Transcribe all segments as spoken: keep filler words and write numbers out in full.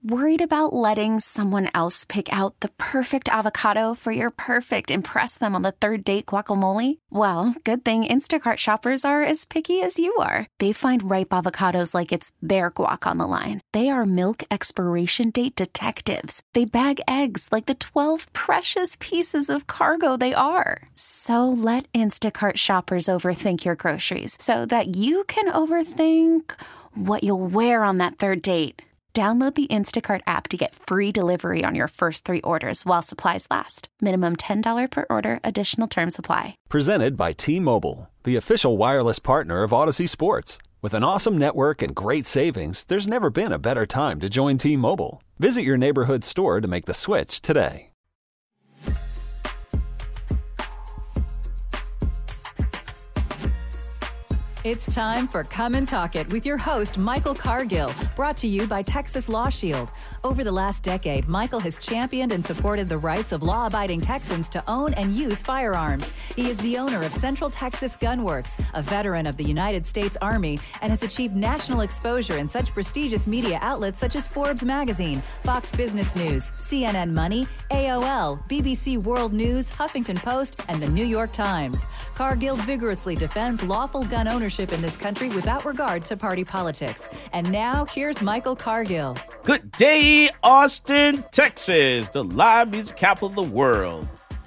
Worried about letting someone else pick out the perfect avocado for your perfect impress them on the third date guacamole? Well, good thing Instacart shoppers are as picky as you are. They find ripe avocados like it's their guac on the line. They are milk expiration date detectives. They bag eggs like the twelve precious pieces of cargo they are. So let Instacart shoppers overthink your groceries so that you can overthink what you'll wear on that third date. Download the Instacart app to get free delivery on your first three orders while supplies last. Minimum ten dollars per order. Additional terms apply. Presented by T-Mobile, the official wireless partner of Odyssey Sports. With an awesome network and great savings, there's never been a better time to join T-Mobile. Visit your neighborhood store to make the switch today. It's time for Come and Talk It with your host, Michael Cargill, brought to you by Texas Law Shield. Over the last decade, Michael has championed and supported the rights of law-abiding Texans to own and use firearms. He is the owner of Central Texas Gun Works, a veteran of the United States Army, and has achieved national exposure in such prestigious media outlets such as Forbes Magazine, Fox Business News, C N N Money, A O L, B B C World News, Huffington Post, and the New York Times. Cargill vigorously defends lawful gun ownership in this country without regard to party politics. And now, here's Michael Cargill. Good day, Austin, Texas, the live music capital of the world.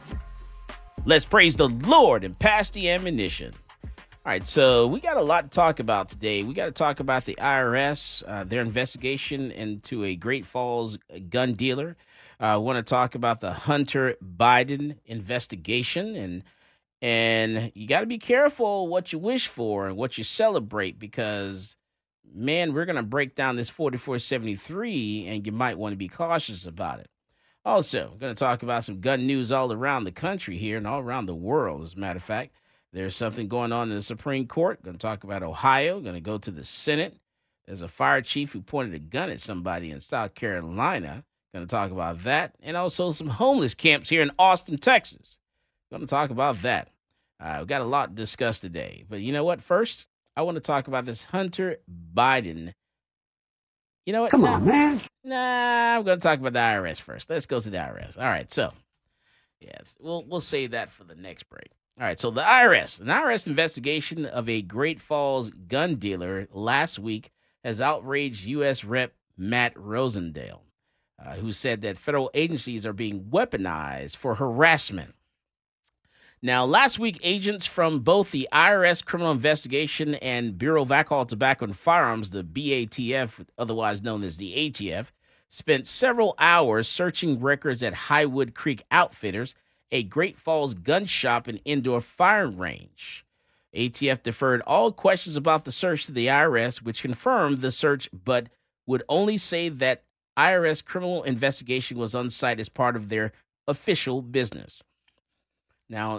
Let's praise the Lord and pass the ammunition. All right, so we got a lot to talk about today. We got to talk about the I R S, uh, their investigation into a Great Falls gun dealer. I uh, want to talk about the Hunter Biden investigation, and And you got to be careful what you wish for and what you celebrate, because, man, we're going to break down this forty-four seventy-three, and you might want to be cautious about it. Also, I'm going to talk about some gun news all around the country here and all around the world, as a matter of fact. There's something going on in the Supreme Court. Going to talk about Ohio. Going to go to the Senate. There's a fire chief who pointed a gun at somebody in South Carolina. Going to talk about that. And also some homeless camps here in Austin, Texas. Going to talk about that. Uh, we've got a lot to discuss today. But you know what? First, I want to talk about this Hunter Biden. You know what? Come nah, on, man. Nah, I'm going to talk about the I R S first. Let's go to the I R S. All right, so, yes, we'll we'll save that for the next break. All right, so the I R S. An I R S investigation of a Great Falls gun dealer last week has outraged U S Rep Matt Rosendale, uh, who said that federal agencies are being weaponized for harassment. Now, last week, agents from both the I R S Criminal Investigation and Bureau of Alcohol, Tobacco, and Firearms, the B A T F, otherwise known as the A T F, spent several hours searching records at Highwood Creek Outfitters, a Great Falls gun shop and indoor firing range. A T F deferred all questions about the search to the I R S, which confirmed the search, but would only say that I R S Criminal Investigation was on site as part of their official business. Now,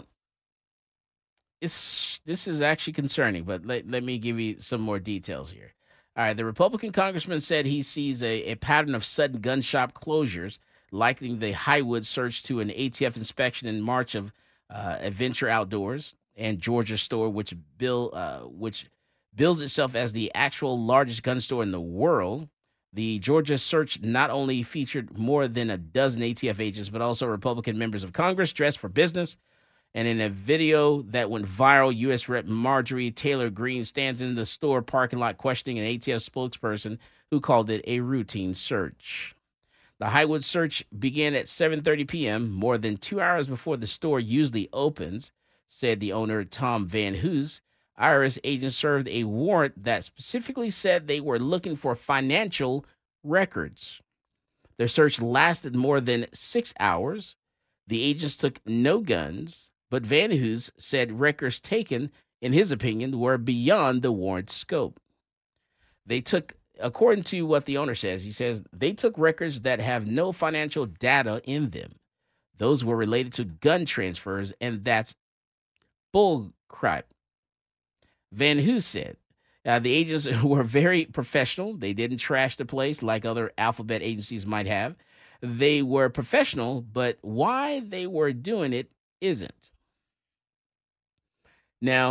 It's, this is actually concerning, but let, let me give you some more details here. All right, the Republican congressman said he sees a, a pattern of sudden gun shop closures, likening the Highwood search to an A T F inspection in March of uh, Adventure Outdoors and Georgia store, which bill uh, which bills itself as the actual largest gun store in the world. The Georgia search not only featured more than a dozen A T F agents, but also Republican members of Congress dressed for business. And in a video that went viral, U S Rep Marjorie Taylor Greene stands in the store parking lot questioning an A T F spokesperson who called it a routine search. The Highwood search began at seven thirty p.m., more than two hours before the store usually opens, said the owner, Tom Van Hoos. I R S agents served a warrant that specifically said they were looking for financial records. Their search lasted more than six hours. The agents took no guns, but Van Hoos said records taken, in his opinion, were beyond the warrant scope. They took, according to what the owner says, he says, they took records that have no financial data in them. Those were related to gun transfers, and that's bull crap. Van Hoos said, uh, the agents were very professional. They didn't trash the place like other alphabet agencies might have. They were professional, but why they were doing it isn't. Now,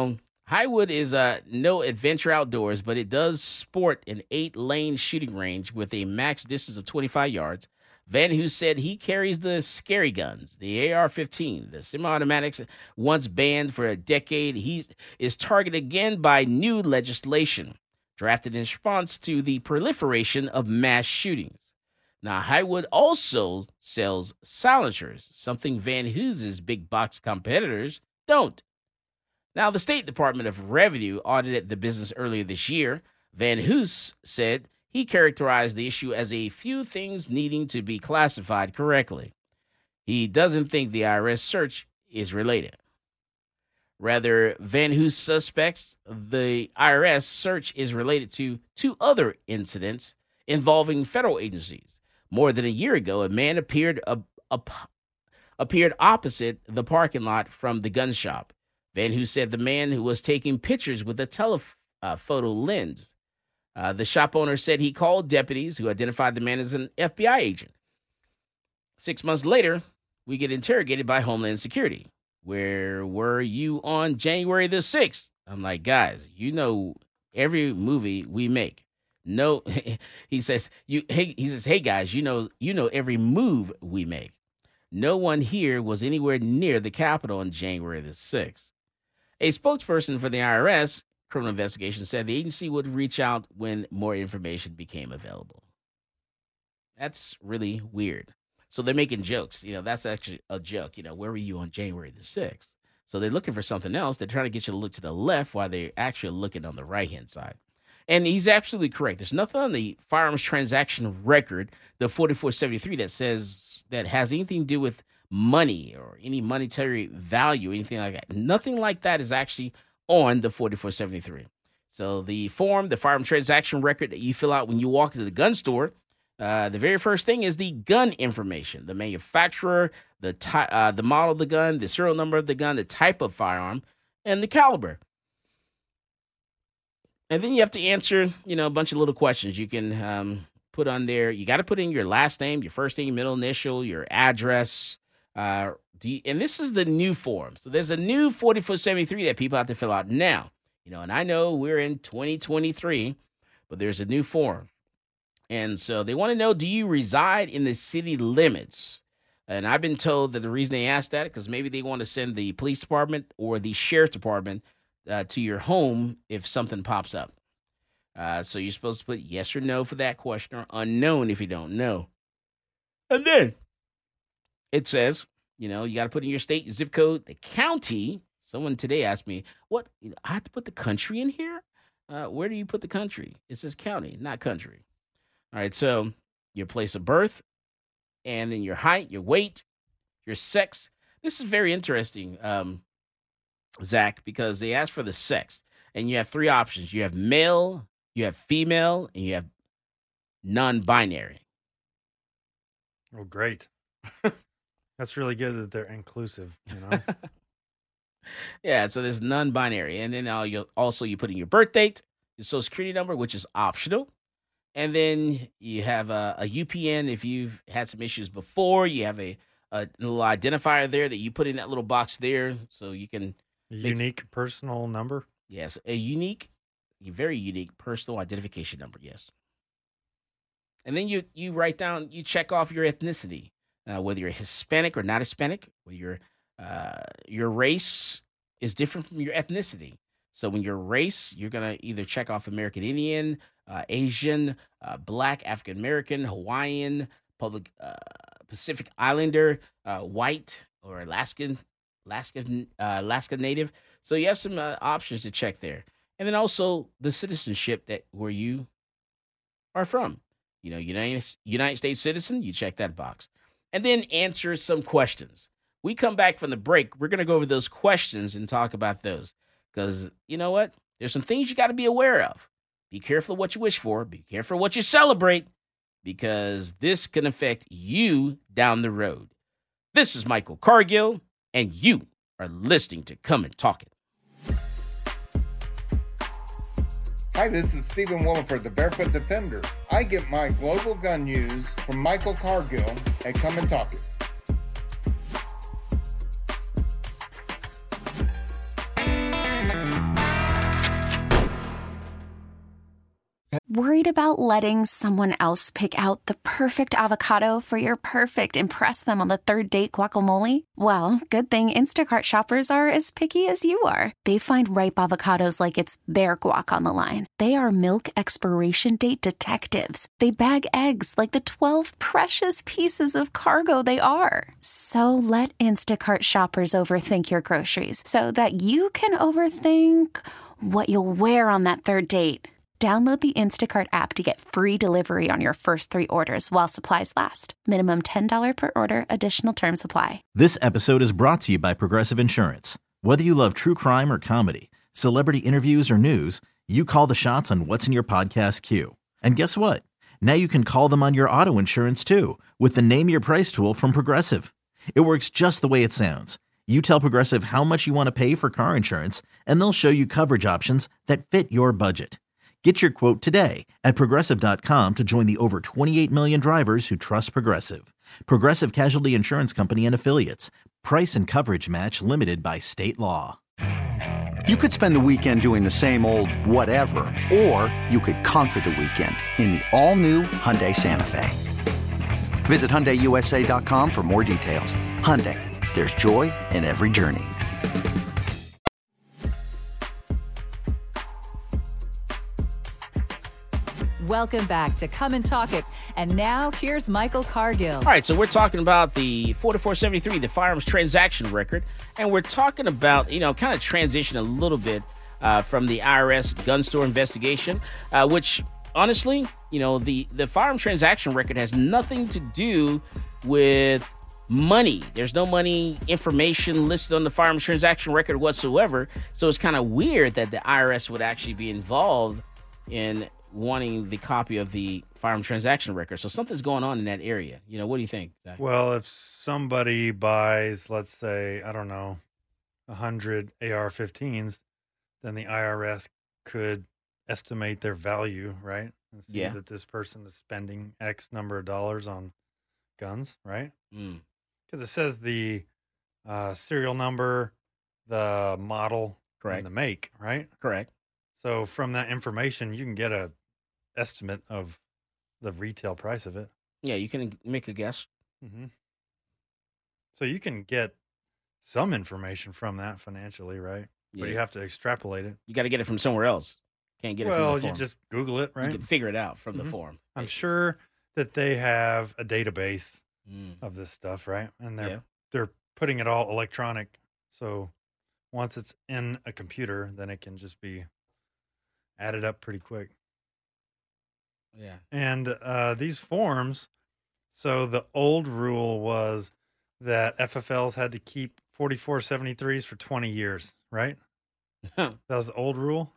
Highwood is uh, no adventure outdoors, but it does sport an eight-lane shooting range with a max distance of twenty-five yards. Van Hoos said he carries the scary guns, the A R fifteen, the semi-automatics once banned for a decade. He is targeted again by new legislation drafted in response to the proliferation of mass shootings. Now, Highwood also sells silencers, something Van Hoos's big box competitors don't. Now, the State Department of Revenue audited the business earlier this year. Van Hoos said he characterized the issue as a few things needing to be classified correctly. He doesn't think the I R S search is related. Rather, Van Hoos suspects the I R S search is related to two other incidents involving federal agencies. More than a year ago, a man appeared uh, up, appeared opposite the parking lot from the gun shop. Van Hoos said the man who was taking pictures with a telephoto lens. Uh, the shop owner said he called deputies who identified the man as an F B I agent. Six months later, we get interrogated by Homeland Security. Where were you on January the sixth? I'm like, guys, you know every movie we make. No, he says, you. Hey, he says, hey guys, you know, you know every move we make. No one here was anywhere near the Capitol on January the sixth. A spokesperson for the I R S criminal investigation said the agency would reach out when more information became available. That's really weird. So they're making jokes. You know, that's actually a joke. You know, where were you on January the sixth? So they're looking for something else. They're trying to get you to look to the left while they're actually looking on the right-hand side. And he's absolutely correct. There's nothing on the firearms transaction record, the forty-four seventy-three, that says that has anything to do with money or any monetary value, anything like that. Nothing like that is actually on the forty-four seventy-three. So the form, the firearm transaction record that you fill out when you walk into the gun store, uh, the very first thing is the gun information, the manufacturer, the ty- uh, the model of the gun, the serial number of the gun, the type of firearm, and the caliber. And then you have to answer, you know, a bunch of little questions. You can um, put on there. You got to put in your last name, your first name, middle initial, your address. Uh, do you, and this is the new form. So there's a new forty-four seventy-three that people have to fill out now. You know, and I know we're in twenty twenty-three, but there's a new form. And so they want to know, do you reside in the city limits? And I've been told that the reason they ask that, because maybe they want to send the police department or the sheriff's department uh, to your home if something pops up. Uh, so you're supposed to put yes or no for that question, or unknown if you don't know. And then it says, you know, you got to put in your state, your zip code, the county. Someone today asked me, what, you know, I have to put the country in here? Uh, where do you put the country? It says county, not country. All right, so your place of birth, and then your height, your weight, your sex. This is very interesting, um, Zach, because they ask for the sex. And you have three options. You have male, you have female, and you have non-binary. Oh, great. That's really good that they're inclusive, you know? Yeah, so there's non-binary. And then uh, you also you put in your birth date, your social security number, which is optional. And then you have a, a U P N if you've had some issues before. You have a, a little identifier there that you put in that little box there so you can... A unique make, personal number? Yes, a unique, a very unique personal identification number, yes. And then you, you write down, you check off your ethnicity, uh, whether you're Hispanic or not Hispanic, whether your uh, your race is different from your ethnicity. So when your race, you're going to either check off American Indian, uh, Asian, uh, Black, African American, Hawaiian, public, uh, Pacific Islander, uh, white, or Alaskan, Alaskan, uh, Alaska Native. So you have some uh, options to check there. And then also the citizenship that where you are from. You know, United, United States citizen, you check that box. And then answer some questions. We come back from the break, we're going to go over those questions and talk about those. Because, you know what? There's some things you got to be aware of. Be careful what you wish for. Be careful what you celebrate. Because this can affect you down the road. This is Michael Cargill, and you are listening to Come and Talk It. Hi, this is Stephen Williford, the Barefoot Defender. I get my global gun news from Michael Cargill at Come and Talk It. Worried about letting someone else pick out the perfect avocado for your perfect impress them on the third date guacamole? Well, good thing Instacart shoppers are as picky as you are. They find ripe avocados like it's their guac on the line. They are milk expiration date detectives. They bag eggs like the twelve precious pieces of cargo they are. So let Instacart shoppers overthink your groceries so that you can overthink what you'll wear on that third date. Download the Instacart app to get free delivery on your first three orders while supplies last. Minimum ten dollars per order. Additional terms apply. This episode is brought to you by Progressive Insurance. Whether you love true crime or comedy, celebrity interviews or news, you call the shots on what's in your podcast queue. And guess what? Now you can call them on your auto insurance too with the Name Your Price tool from Progressive. It works just the way it sounds. You tell Progressive how much you want to pay for car insurance, and they'll show you coverage options that fit your budget. Get your quote today at Progressive dot com to join the over twenty-eight million drivers who trust Progressive. Progressive Casualty Insurance Company and Affiliates. Price and coverage match limited by state law. You could spend the weekend doing the same old whatever, or you could conquer the weekend in the all-new Hyundai Santa Fe. Visit Hyundai U S A dot com for more details. Hyundai, there's joy in every journey. Welcome back to Come and Talk It. And now here's Michael Cargill. All right, so we're talking about the forty-four seventy-three, the firearms transaction record. And we're talking about, you know, kind of transition a little bit uh, from the I R S gun store investigation, uh, which honestly, you know, the, the firearm transaction record has nothing to do with money. There's no money information listed on the firearms transaction record whatsoever. So it's kind of weird that the I R S would actually be involved in wanting the copy of the firearm transaction record. So something's going on in that area. You know, what do you think, Zach? Well, if somebody buys, let's say, I don't know, one hundred A R fifteens, then the I R S could estimate their value, right? And see Yeah. that this person is spending X number of dollars on guns, right? Mm, Because it says the uh, serial number, the model, correct. and the make, right? Correct. So from that information, you can get a estimate of the retail price of it. Yeah, you can make a guess. Mm-hmm. So you can get some information from that financially, right? Yeah. But you have to extrapolate it. You got to get it from somewhere else. Can't get it Well, from the you form. just Google it, You right? can figure it out from the Mhm. form. I'm sure that they have a database Mm, of this stuff, right? And they're yeah. they're putting it all electronic. So once it's in a computer, then it can just be added up pretty quick. Yeah. And uh, these forms, so the old rule was that F F Ls had to keep forty-four seventy-threes for twenty years, right? That was the old rule,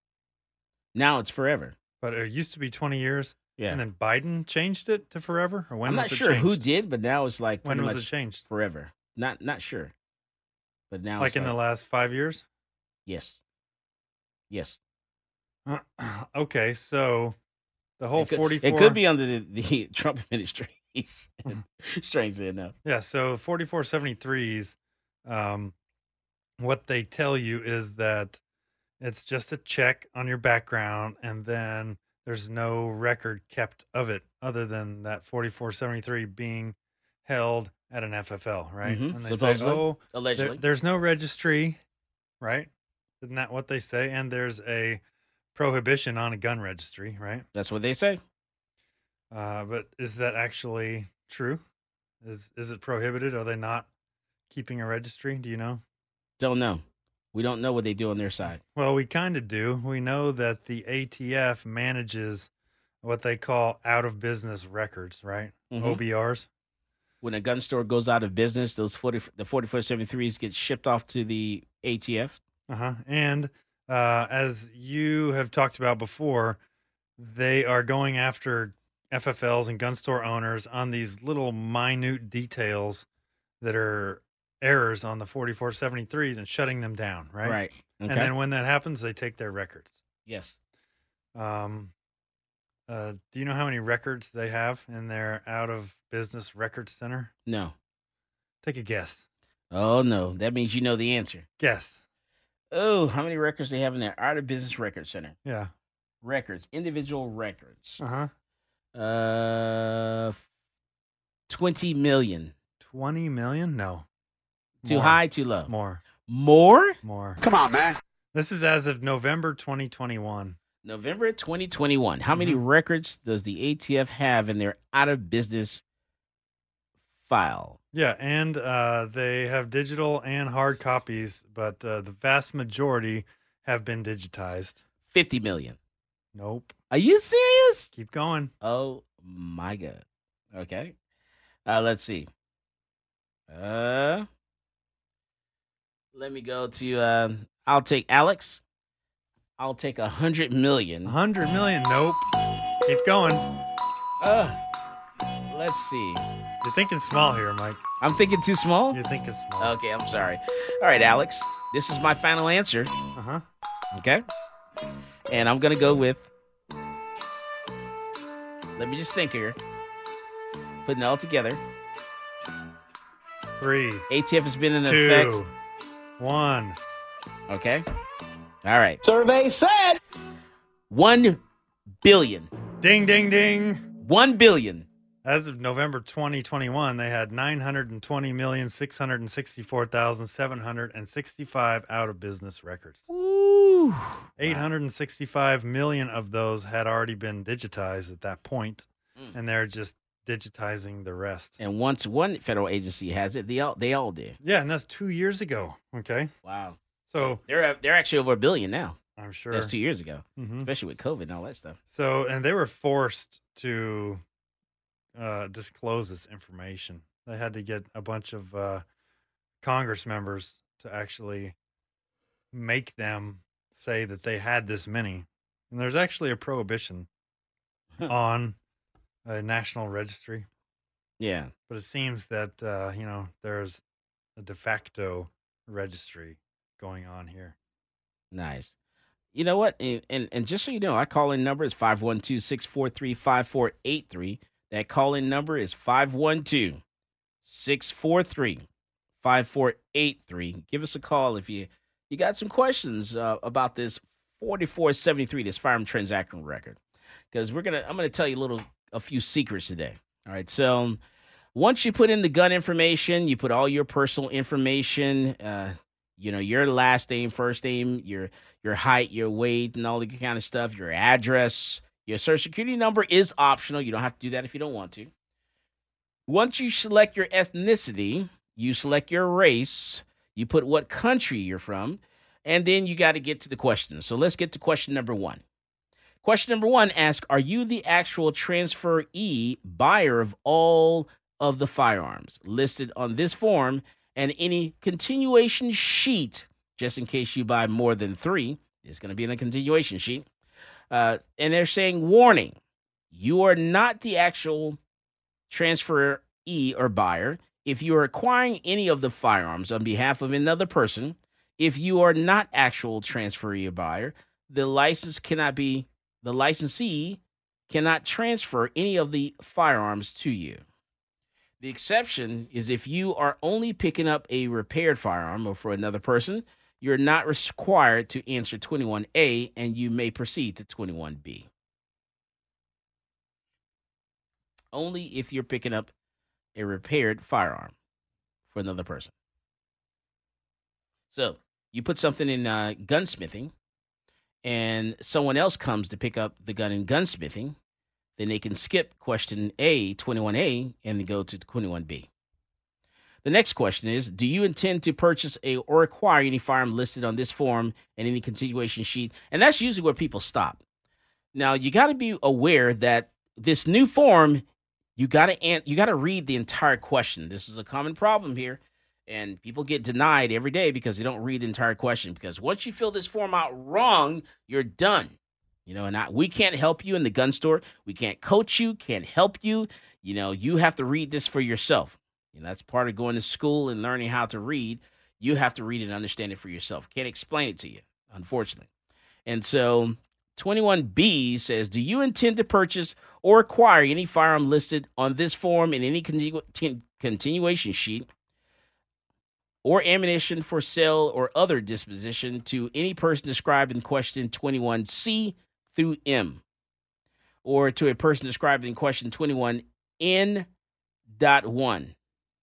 Now it's forever. but it used to be twenty years. Yeah. And then Biden changed it to forever? Or when I'm was not it sure who changed? did, but now it's like When pretty was much it changed? forever. Not not sure. But now Like it's in the like, last five years? yes. Yes. Okay, so the whole It could, forty-four. it could be under the, the Trump administration. Strangely enough. Yeah, so forty-four seventy-threes, um, what they tell you is that it's just a check on your background, and then there's no record kept of it other than that forty-four seventy-three being held at an F F L, right? Mhm, And they say, supposedly, oh, Allegedly. there, there's no registry, right? Isn't that what they say? And there's a prohibition on a gun registry, right? That's what they say. Uh, but is that actually true? Is is it prohibited? Are they not keeping a registry? Do you know? Don't know. We don't know what they do on their side. Well, we kind of do. We know that the A T F manages what they call out of business records, right? Mhm. O B Rs. When a gun store goes out of business, those forty, the forty-four seventy-threes get shipped off to the A T F. Uh huh. And uh, as you have talked about before, they are going after F F Ls and gun store owners on these little minute details that are errors on the forty-four seventy-threes and shutting them down, right? Right. Okay. And then when that happens, they take their records. yes. Um, uh, do you know how many records they have in their out of business record center? No. Take a guess. Oh, no. That means you know the answer. Guess. Oh, how many records they have in their out of business record center? Yeah. records, individual records. Uh huh. Uh, twenty million. twenty million? No. Too More. high, too low? More. More? More. Come on, man. This is as of November twenty twenty-one. November twenty twenty-one. How many Mhm. records does the A T F have in their out of business file? Yeah, and uh, they have digital and hard copies, but uh, the vast majority have been digitized. fifty million. Nope. Are you serious? Keep going. Oh my God. Okay. Uh, let's see. Uh, let me go to, uh, I'll take Alex. I'll take a hundred million. one hundred million. Nope. Keep going. Uh, let's see. You're thinking small here, Mike. I'm thinking too small? You're thinking small. Okay, I'm sorry. All right, Alex. This is my final answer. Uh-huh. Okay. And I'm going to go with, let me just think here. Putting it all together. Three, A T F has been in two, effect. one. Okay. All right. Survey said. One billion. Ding, ding, ding. One billion. As of November twenty twenty-one, they had nine hundred twenty million, six hundred sixty-four thousand, seven hundred sixty-five out of business records. Ooh. eight hundred sixty-five million of those had already been digitized at that point, Mm. and they're just digitizing the rest. And once one federal agency has it, they all they all did. Yeah, and that's two years ago. Okay. Wow. So They're they're actually over a billion now. I'm sure. That's two years ago, Mhm. especially with COVID and all that stuff. So, and they were forced to uh, disclose this information. They had to get a bunch of uh, Congress members to actually make them say that they had this many. And there's actually a prohibition on a national registry. Yeah. But it seems that, uh, you know, there's a de facto registry going on here. Nice. You know what? And, and and just so you know, our call-in number is five one two, six four three, five four eight three. That call-in number is five one two, six four three, five four eight three. Give us a call if you, you got some questions uh, about this forty-four seventy-three, this firearm transaction record. Because we're gonna I'm gonna tell you a little a few secrets today. All right. So um, once you put in the gun information, you put all your personal information, uh, you know, your last name, first name, your your height, your weight, and all the kind of stuff, your address, your social security number is optional. You don't have to do that if you don't want to. Once you select your ethnicity, you select your race, you put what country you're from, and then you got to get to the question. So let's get to question number one. Question number one asks, are you the actual transferee buyer of all of the firearms listed on this form and any continuation sheet, just in case you buy more than three? It's going to be in a continuation sheet. Uh, and they're saying, warning, you are not the actual transferee or buyer. If you are acquiring any of the firearms on behalf of another person, if you are not actual transferee or buyer, the license cannot be, the licensee cannot transfer any of the firearms to you. The exception is if you are only picking up a repaired firearm or for another person, you're not required to answer twenty-one A, and you may proceed to twenty-one B. Only if you're picking up a repaired firearm for another person. So you put something in uh, gunsmithing, and someone else comes to pick up the gun in gunsmithing, then they can skip question A, twenty-one A, and then go to twenty-one B. The next question is, do you intend to purchase a or acquire any firearm listed on this form and any continuation sheet? And that's usually where people stop. Now, you got to be aware that this new form, you got to you got to read the entire question. This is a common problem here, and people get denied every day because they don't read the entire question. Because once you fill this form out wrong, you're done. You know, and I, we can't help you in the gun store. We can't coach you, can't help you. You know, you have to read this for yourself. You know, that's part of going to school and learning how to read. You have to read and understand it for yourself. Can't explain it to you, unfortunately. And so twenty-one B says, do you intend to purchase or acquire any firearm listed on this form in any continu- t- continuation sheet or ammunition for sale or other disposition to any person described in question twenty-one C, through M, or to a person described in question twenty-one N dot one,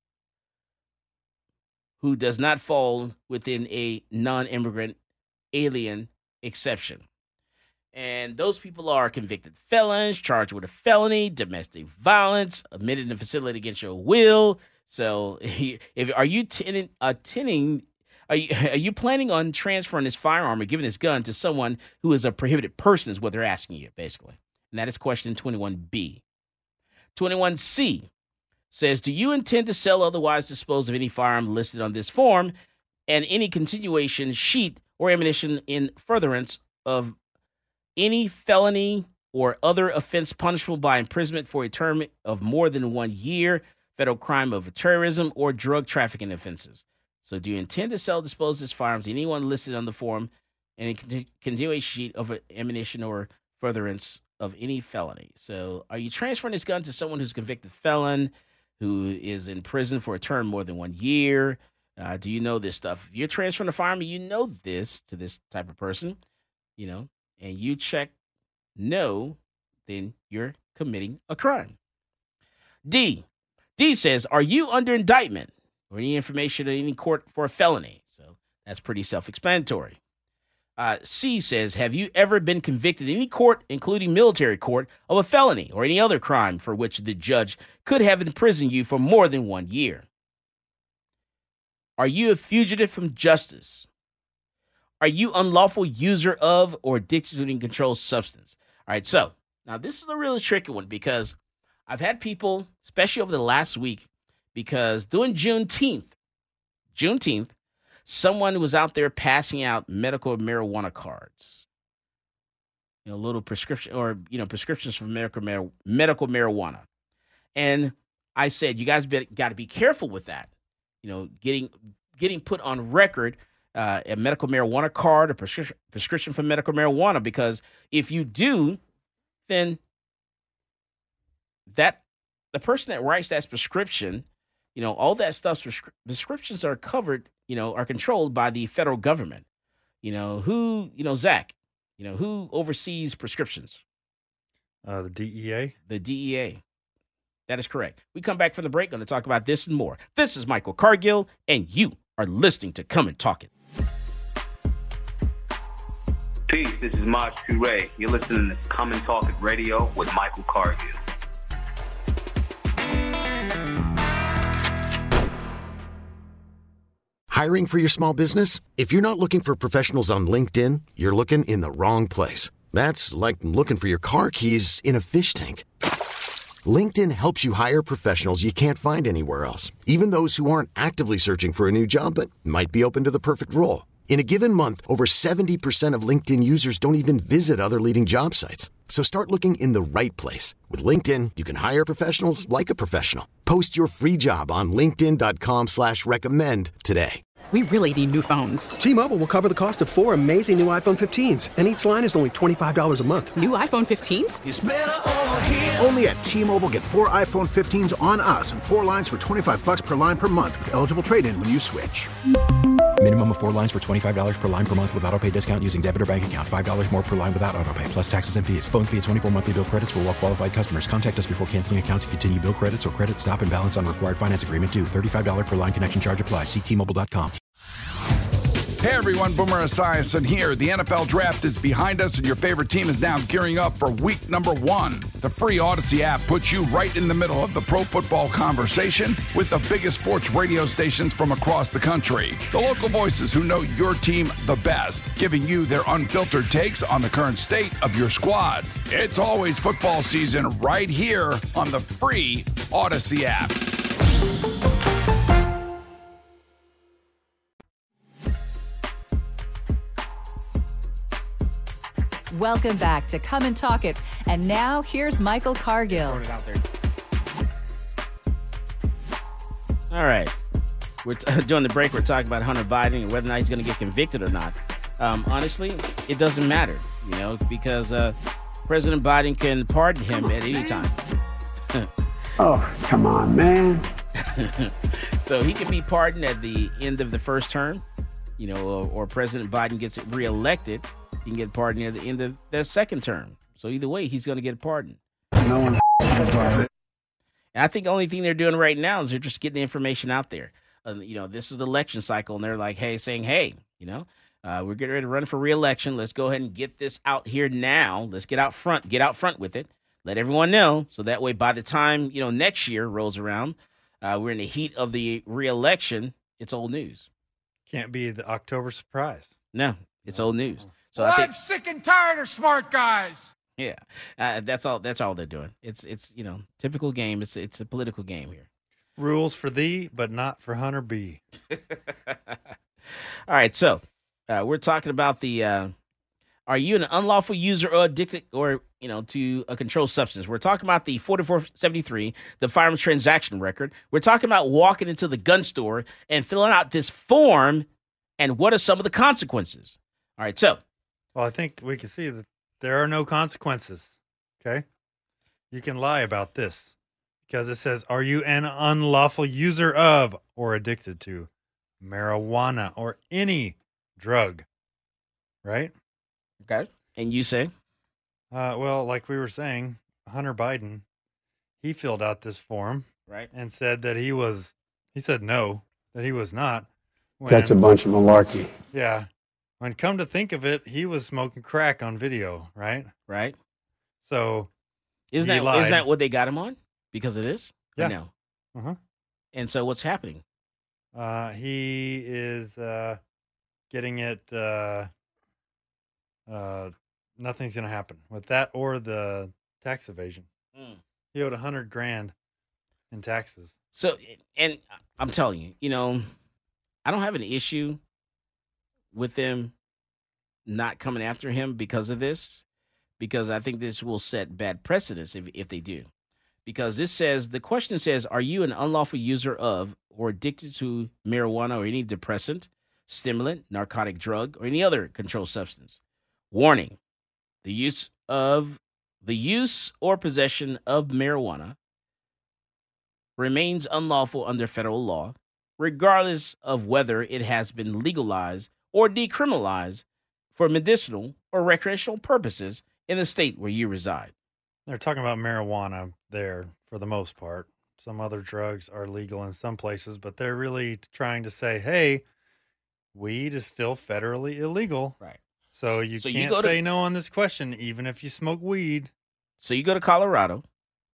who does not fall within a non-immigrant alien exception. And those people are convicted felons, charged with a felony, domestic violence, admitted in a facility against your will. So, if are you ten, uh, tending, are you are you planning on transferring this firearm or giving this gun to someone who is a prohibited person? Is what they're asking you, basically. And that is question twenty-one B. twenty-one C says, do you intend to sell, otherwise dispose of any firearm listed on this form and any continuation, sheet, or ammunition in furtherance of any felony or other offense punishable by imprisonment for a term of more than one year, federal crime of terrorism, or drug trafficking offenses? So do you intend to sell, dispose of this firearms to anyone listed on the form and a con- continuation sheet of ammunition or furtherance of any felony? So are you transferring this gun to someone who's a convicted felon, who is in prison for a term more than one year? Uh, do you know this stuff? If you're transferring a firearm, you know this to this type of person, you know, and you check no, then you're committing a crime. D. D says, are you under indictment or any information in any court for a felony? So that's pretty self-explanatory. Uh, C says, have you ever been convicted in any court, including military court, of a felony or any other crime for which the judge could have imprisoned you for more than one year? Are you a fugitive from justice? Are you unlawful user of or addicted to any controlled substance? All right, so now this is a really tricky one because I've had people, especially over the last week, because during Juneteenth, Juneteenth, someone was out there passing out medical marijuana cards, you know, little prescription or, you know, prescriptions for medical, mar- medical marijuana. And I said, you guys got to be careful with that, you know, getting getting put on record uh, a medical marijuana card, a prescri- prescription for medical marijuana, because if you do, then that the person that writes that prescription, you know, all that stuff, prescriptions are covered, you know, are controlled by the federal government. You know, who, you know, Zach, you know, who oversees prescriptions? Uh, the D E A? The D E A. That is correct. We come back from the break, going to talk about this and more. This is Michael Cargill, and you are listening to Come and Talk It. Peace, this is Maj Toure. You're listening to Come and Talk It Radio with Michael Cargill. Hiring for your small business? If you're not looking for professionals on LinkedIn, you're looking in the wrong place. That's like looking for your car keys in a fish tank. LinkedIn helps you hire professionals you can't find anywhere else, even those who aren't actively searching for a new job but might be open to the perfect role. In a given month, over seventy percent of LinkedIn users don't even visit other leading job sites. So start looking in the right place. With LinkedIn, you can hire professionals like a professional. Post your free job on linkedin.com slash recommend today. We really need new phones. T-Mobile will cover the cost of four amazing new iPhone fifteens, and each line is only twenty-five dollars a month. New iPhone fifteens? It's better over here. Only at T-Mobile, get four iPhone fifteens on us and four lines for twenty-five dollars per line per month with eligible trade-in when you switch. Minimum of four lines for twenty-five dollars per line per month with autopay discount using debit or bank account. five dollars more per line without autopay, plus taxes and fees. Phone fee at twenty-four monthly bill credits for well-qualified customers. Contact us before canceling account to continue bill credits or credit stop and balance on required finance agreement due. thirty-five dollars per line connection charge applies. See T Mobile dot com. Hey everyone, Boomer Esiason here. The N F L Draft is behind us and your favorite team is now gearing up for week number one. The free Odyssey app puts you right in the middle of the pro football conversation with the biggest sports radio stations from across the country. The local voices who know your team the best, giving you their unfiltered takes on the current state of your squad. It's always football season right here on the free Odyssey app. Welcome back to Come and Talk It. And now here's Michael Cargill. All right. We're t- during the break, we're talking about Hunter Biden and whether or not he's going to get convicted or not. Um, honestly, it doesn't matter, you know, because uh, President Biden can pardon him at any time. Oh, come on, man. So he can be pardoned at the end of the first term, you know, or, or President Biden gets reelected He can get a pardon near the end of their second term. So either way, he's going to get a pardon. No one. And I think the only thing they're doing right now is they're just getting the information out there. Uh, you know, this is the election cycle, and they're like, hey, saying, hey, you know, uh, we're getting ready to run for re-election. Let's go ahead and get this out here now. Let's get out front, get out front with it. Let everyone know. So that way, by the time, you know, next year rolls around, uh, we're in the heat of the re-election. It's old news. Can't be the October surprise. No, it's old news. So well, I think, I'm sick and tired of smart guys. yeah, uh, that's all. That's all they're doing. It's it's you know typical game. It's it's a political game here. Rules for thee, but not for Hunter B. All right, so uh, we're talking about the. Uh, are you an unlawful user or addicted, or you know, to a controlled substance? We're talking about the forty-four seventy-three, the firearms transaction record. We're talking about walking into the gun store and filling out this form, and what are some of the consequences? All right, so. Well, I think we can see that there are no consequences. Okay, you can lie about this because it says, "Are you an unlawful user of or addicted to marijuana or any drug?" Right? Okay. And you say? Uh, well, like we were saying, Hunter Biden, he filled out this form, right, and said that he was. He said no, that he was not. When, That's a bunch of malarkey. Yeah. When come to think of it, he was smoking crack on video, right? Right. So isn't he that lied. isn't that what they got him on? Because of this? Yeah. Or no. Uh-huh. And so what's happening? Uh, he is uh, getting it. Uh, uh, nothing's going to happen with that or the tax evasion. Mm. He owed a hundred grand in taxes. So, and I'm telling you, you know, I don't have an issue with them not coming after him because of this, because I think this will set bad precedents if, if they do. Because this says, the question says, are you an unlawful user of or addicted to marijuana or any depressant, stimulant, narcotic drug, or any other controlled substance? Warning, the use of the use or possession of marijuana remains unlawful under federal law, regardless of whether it has been legalized or decriminalized for medicinal or recreational purposes in the state where you reside. They're talking about marijuana there for the most part. Some other drugs are legal in some places, but they're really trying to say, hey, weed is still federally illegal. Right. So you So you can't go to- say no on this question, even if you smoke weed. So you go to Colorado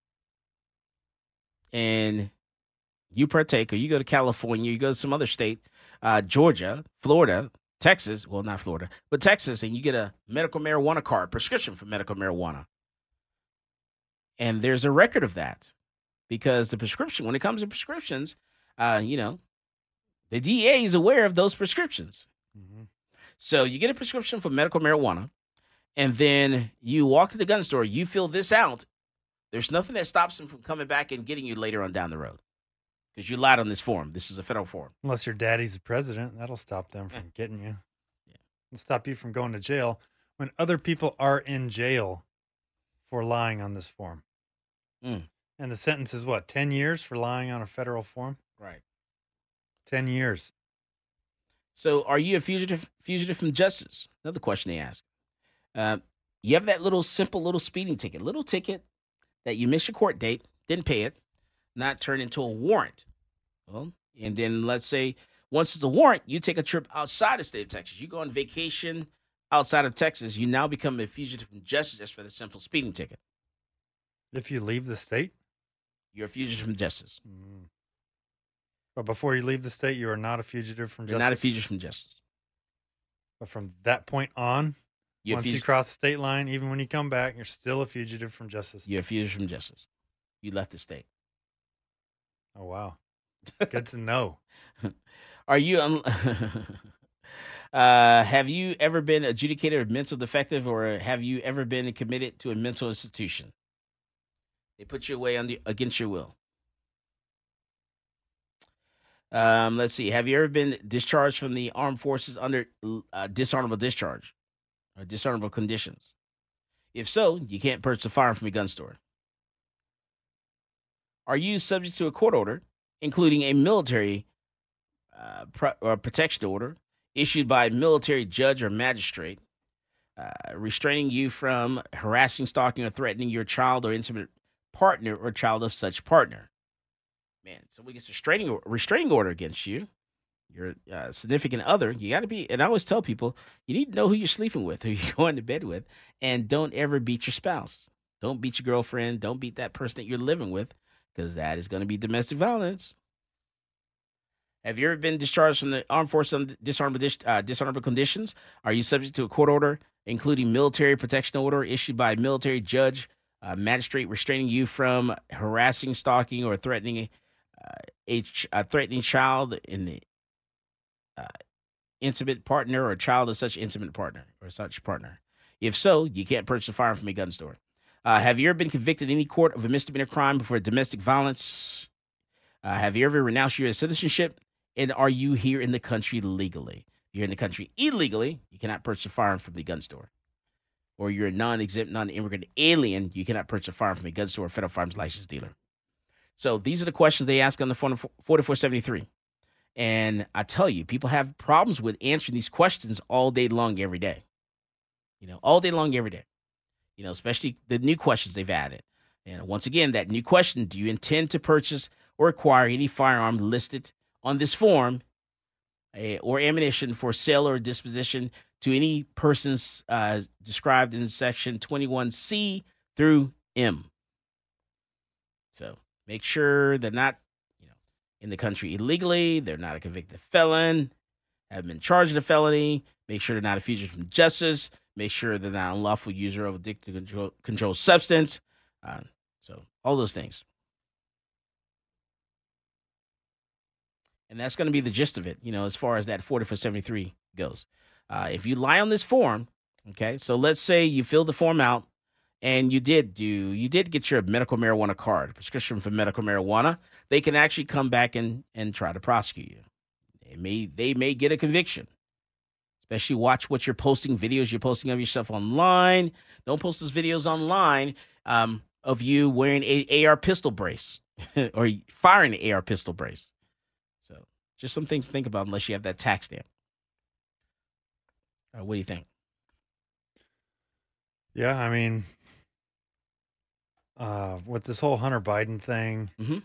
and you partake, or you go to California, you go to some other state, uh, Georgia, Florida, Texas, well, not Florida, but Texas, and you get a medical marijuana card, prescription for medical marijuana. And there's a record of that because the prescription, when it comes to prescriptions, uh, you know, the D E A is aware of those prescriptions. Mm-hmm. So you get a prescription for medical marijuana, and then you walk to the gun store, you fill this out. There's nothing that stops them from coming back and getting you later on down the road because you lied on this form. This is a federal form. Unless your daddy's the president, that'll stop them from getting you. Yeah. It'll stop you from going to jail when other people are in jail for lying on this form. Mm. And the sentence is what, ten years for lying on a federal form? Right. ten years. So are you a fugitive fugitive from justice? Another question they ask. Uh, you have that little simple little speeding ticket, little ticket that you missed your court date, didn't pay it, not turn into a warrant. Well, and then let's say once it's a warrant, you take a trip outside the state of Texas. You go on vacation outside of Texas. You now become a fugitive from justice just for the simple speeding ticket. If you leave the state? You're a fugitive from justice. Mm. But before you leave the state, you are not a fugitive from You're justice? not a fugitive from justice. But from that point on, You're once fug- you cross the state line, even when you come back, you're still a fugitive from justice. You're a fugitive from justice. You left the state. Oh, wow. Good to know. Are you, un- uh, have you ever been adjudicated a mental defective, or have you ever been committed to a mental institution? They put you away under, against your will. Um, let's see. Have you ever been discharged from the armed forces under uh, dishonorable discharge or dishonorable conditions? If so, you can't purchase a firearm from a gun store. Are you subject to a court order, including a military uh, pro- or protection order issued by a military judge or magistrate, uh, restraining you from harassing, stalking, or threatening your child or intimate partner or child of such partner. Man, someone gets a restraining, restraining order against you, your uh, significant other. You got to be, and I always tell people, you need to know who you're sleeping with, who you're going to bed with, and don't ever beat your spouse. Don't beat your girlfriend. Don't beat that person that you're living with, because that is going to be domestic violence. Have you ever been discharged from the armed forces on dishonorable, uh, dishonorable conditions? Are you subject to a court order, including military protection order issued by a military judge, uh, magistrate restraining you from harassing, stalking, or threatening uh, a, ch- a threatening child in the uh, intimate partner or child of such intimate partner or such partner? If so, you can't purchase a firearm from a gun store. Uh, have you ever been convicted in any court of a misdemeanor crime for domestic violence? Uh, have you ever renounced your citizenship? And are you here in the country legally? If you're in the country illegally, you cannot purchase a firearm from the gun store. Or you're a non-exempt, non-immigrant alien, you cannot purchase a firearm from a gun store or federal firearms license dealer. So these are the questions they ask on the forty-four seventy-three. And I tell you, people have problems with answering these questions all day long, every day. You know, all day long, every day. You know, especially the new questions they've added. And once again, that new question, do you intend to purchase or acquire any firearm listed on this form uh, or ammunition for sale or disposition to any persons uh, described in section twenty-one C through M? So make sure they're not, you know, in the country illegally. They're not a convicted felon, haven't been charged with a felony. Make sure they're not a fugitive from justice. Make sure they're not an unlawful user of a addictive control, controlled substance. Uh, so all those things. And that's going to be the gist of it, you know, as far as that forty-four seventy-three goes. Uh, if you lie on this form, okay, so let's say you filled the form out and you did do, you did get your medical marijuana card, prescription for medical marijuana, they can actually come back and, and try to prosecute you. They may, they may get a conviction. Especially watch what you're posting, videos you're posting of yourself online. Don't post those videos online um, of you wearing a A R pistol brace or firing an A R pistol brace. So just some things to think about unless you have that tax stamp. Uh, what do you think? Yeah, I mean, uh, with this whole Hunter Biden thing, mm-hmm.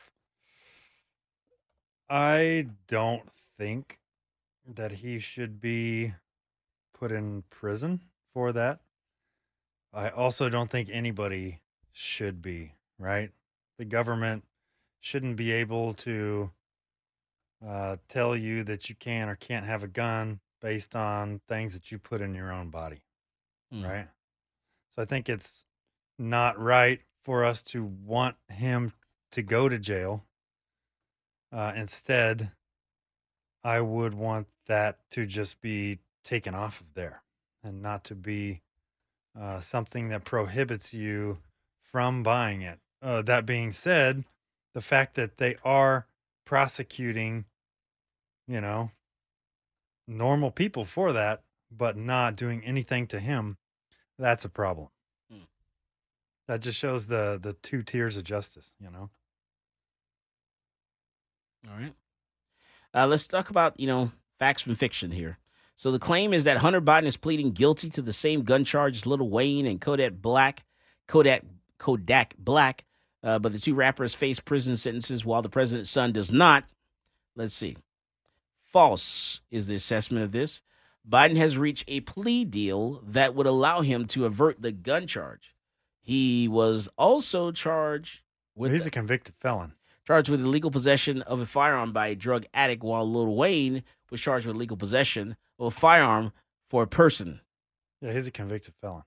I don't think that he should be put in prison for that. I also don't think anybody should be, right? The government shouldn't be able to uh, tell you that you can or can't have a gun based on things that you put in your own body, mm. right? So I think it's not right for us to want him to go to jail. Uh, instead, I would want that to just be taken off of there and not to be uh, something that prohibits you from buying it. Uh, that being said, the fact that they are prosecuting, you know, normal people for that, but not doing anything to him, that's a problem. Hmm. That just shows the, the two tiers of justice, you know? All right. Uh, let's talk about, you know, facts from fiction here. So the claim is that Hunter Biden is pleading guilty to the same gun charge as Lil Wayne and Kodak Black, Kodak Kodak Black, uh, but the two rappers face prison sentences while the president's son does not. Let's see. False is the assessment of this. Biden has reached a plea deal that would allow him to avert the gun charge. He was also charged with... He's a convicted felon. Charged with illegal possession of a firearm by a drug addict, while Lil Wayne was charged with illegal possession of a firearm for a person. Yeah, he's a convicted felon.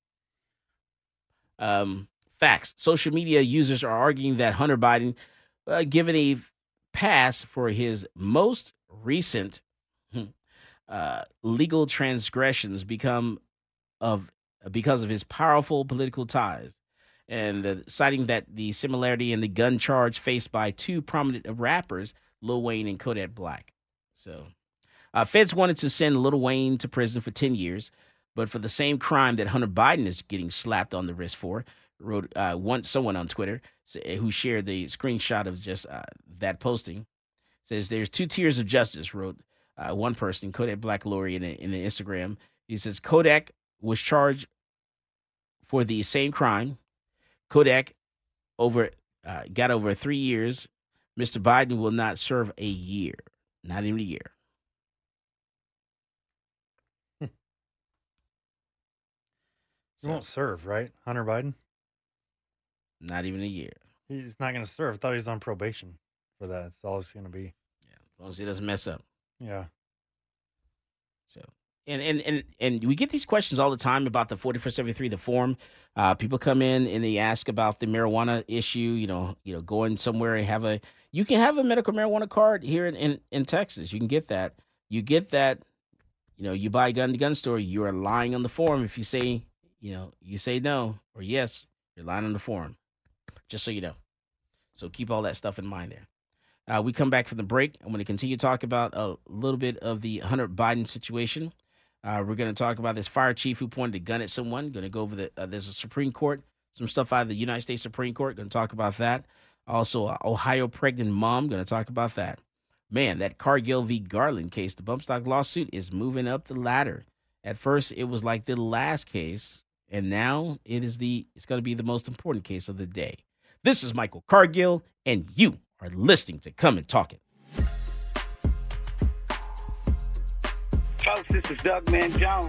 Um, facts. Social media users are arguing that Hunter Biden, uh, given a pass for his most recent uh, legal transgressions, become of because of his powerful political ties. And uh, citing that the similarity in the gun charge faced by two prominent rappers, Lil Wayne and Kodak Black. So, uh, feds wanted to send Lil Wayne to prison for ten years, but for the same crime that Hunter Biden is getting slapped on the wrist for, wrote uh, one someone on Twitter who shared the screenshot of just uh, that posting. Says there's two tiers of justice, wrote uh, one person, Kodak Black Lori, in, a, in the Instagram. He says Kodak was charged for the same crime. Kodak over uh, got over three years. Mister Biden will not serve a year, not even a year. He So, won't serve, right? Hunter Biden? not even a year. He's not going to serve. I thought he was on probation for that. That's all it's going to be. As long as he doesn't mess up. Yeah. So, and and and and we get these questions all the time about the forty-four seventy-three, the form. Uh, people come in and they ask about the marijuana issue. You know, you know, going somewhere and have a. You can have a medical marijuana card here in, in, in Texas. You can get that. You get that. You know, you buy a gun at the gun store. You are lying on the form if you say, you know, you say no or yes. You're lying on the form. Just so you know. So keep all that stuff in mind there. Uh, we come back from the break. I'm going to continue to talk about a little bit of the Hunter Biden situation. Uh, we're going to talk about this fire chief who pointed a gun at someone. Going to go over the, uh, there's a Supreme Court, some stuff out of the United States Supreme Court. Going to talk about that. Also, uh, Ohio pregnant mom. Going to talk about that. Man, that Cargill v. Garland case, the bump stock lawsuit, is moving up the ladder. At first, it was like the last case, and now it is the, it's going to be the most important case of the day. This is Michael Cargill, and you are listening to Come and Talk It. Folks, this is Doug Man Jones.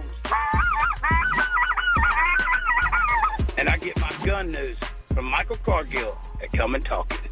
And I get my gun news from Michael Cargill at Come and Talk It.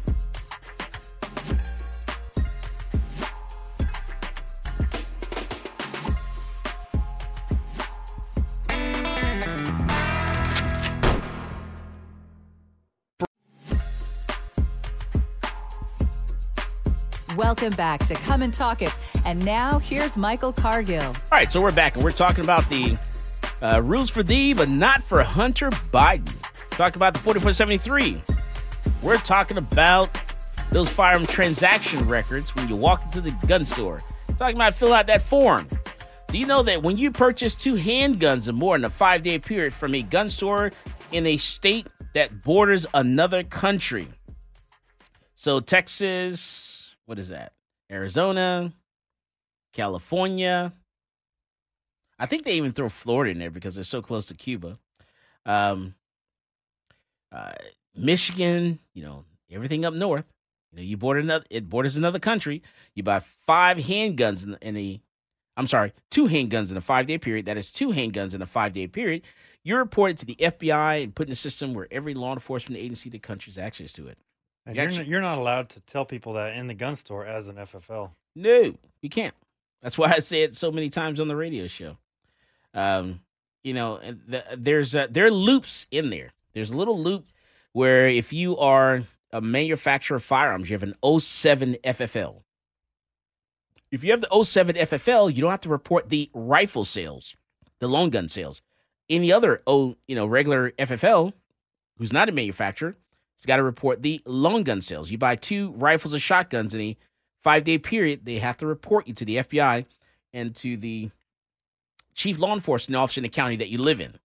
Welcome back to Come and Talk It. And now here's Michael Cargill. All right, so we're back, and we're talking about the uh, rules for thee, but not for Hunter Biden. Talking about the forty-four seventy-three. We're talking about those firearm transaction records when you walk into the gun store. Talking about fill out that form. Do you know that when you purchase two handguns or more in a five-day period from a gun store in a state that borders another country? So Texas... What is that? Arizona, California. I think they even throw Florida in there because they're so close to Cuba. Um, uh, Michigan, you know, everything up north. You know, you border another, it borders another country. You buy five handguns in, in a, I'm sorry, two handguns in a five-day period. That is two handguns in a five-day period. You're reported to the F B I and put in a system where every law enforcement agency in the country has access to it. And You you're, actually- not, you're not allowed to tell people that in the gun store as an F F L. No, you can't. That's why I say it so many times on the radio show. Um, you know, and the, there's uh, there are loops in there. There's a little loop where if you are a manufacturer of firearms, you have an oh seven F F L. If you have the oh seven F F L, you don't have to report the rifle sales, the long gun sales. Any other oh, you know, regular F F L who's not a manufacturer, it's got to report the long gun sales. You buy two rifles or shotguns in a five-day period, they have to report you to the F B I and to the chief law enforcement officer in the county that you live in.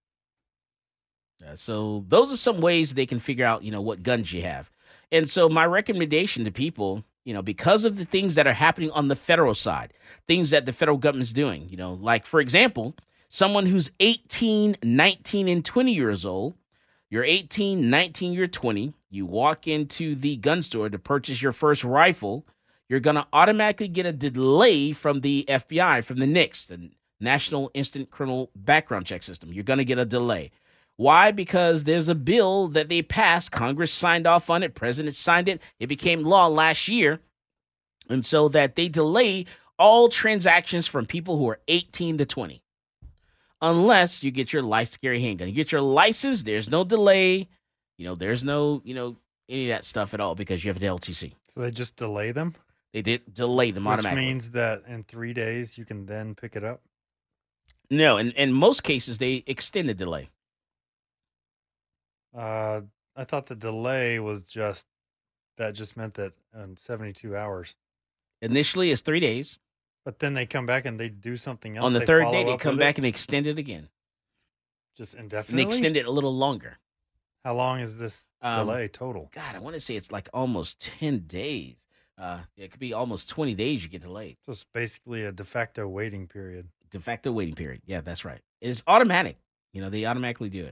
Uh, so those are some ways they can figure out, you know, what guns you have. And so my recommendation to people, you know, because of the things that are happening on the federal side, things that the federal government's doing, you know, like, for example, someone who's eighteen, nineteen, and twenty years old. You're eighteen, nineteen, you're twenty. You walk into the gun store to purchase your first rifle. You're going to automatically get a delay from the F B I, from the N I C S, the National Instant Criminal Background Check System. You're going to get a delay. Why? Because there's a bill that they passed. Congress signed off on it. President signed it. It became law last year. And so that they delay all transactions from people who are eighteen to twenty. Unless you get your license to carry handgun. You get your license, there's no delay. You know, there's no, you know, any of that stuff at all because you have the L T C. So they just delay them? They did delay them Which automatically. Which means that in three days you can then pick it up? No, in, in most cases, they extend the delay. Uh, I thought the delay was just, that just meant that in seventy-two hours. Initially, it's three days. But then they come back and they do something else. On the They third follow day, they up come with back it? and extend it again. Just And indefinitely? they extend it a little longer. How long is this Um, delay total? God, I want to say it's like almost ten days. Uh, it could be almost twenty days you get delayed. So it's basically a de facto waiting period. De facto waiting period. Yeah, that's right. It's automatic. You know, they automatically do it.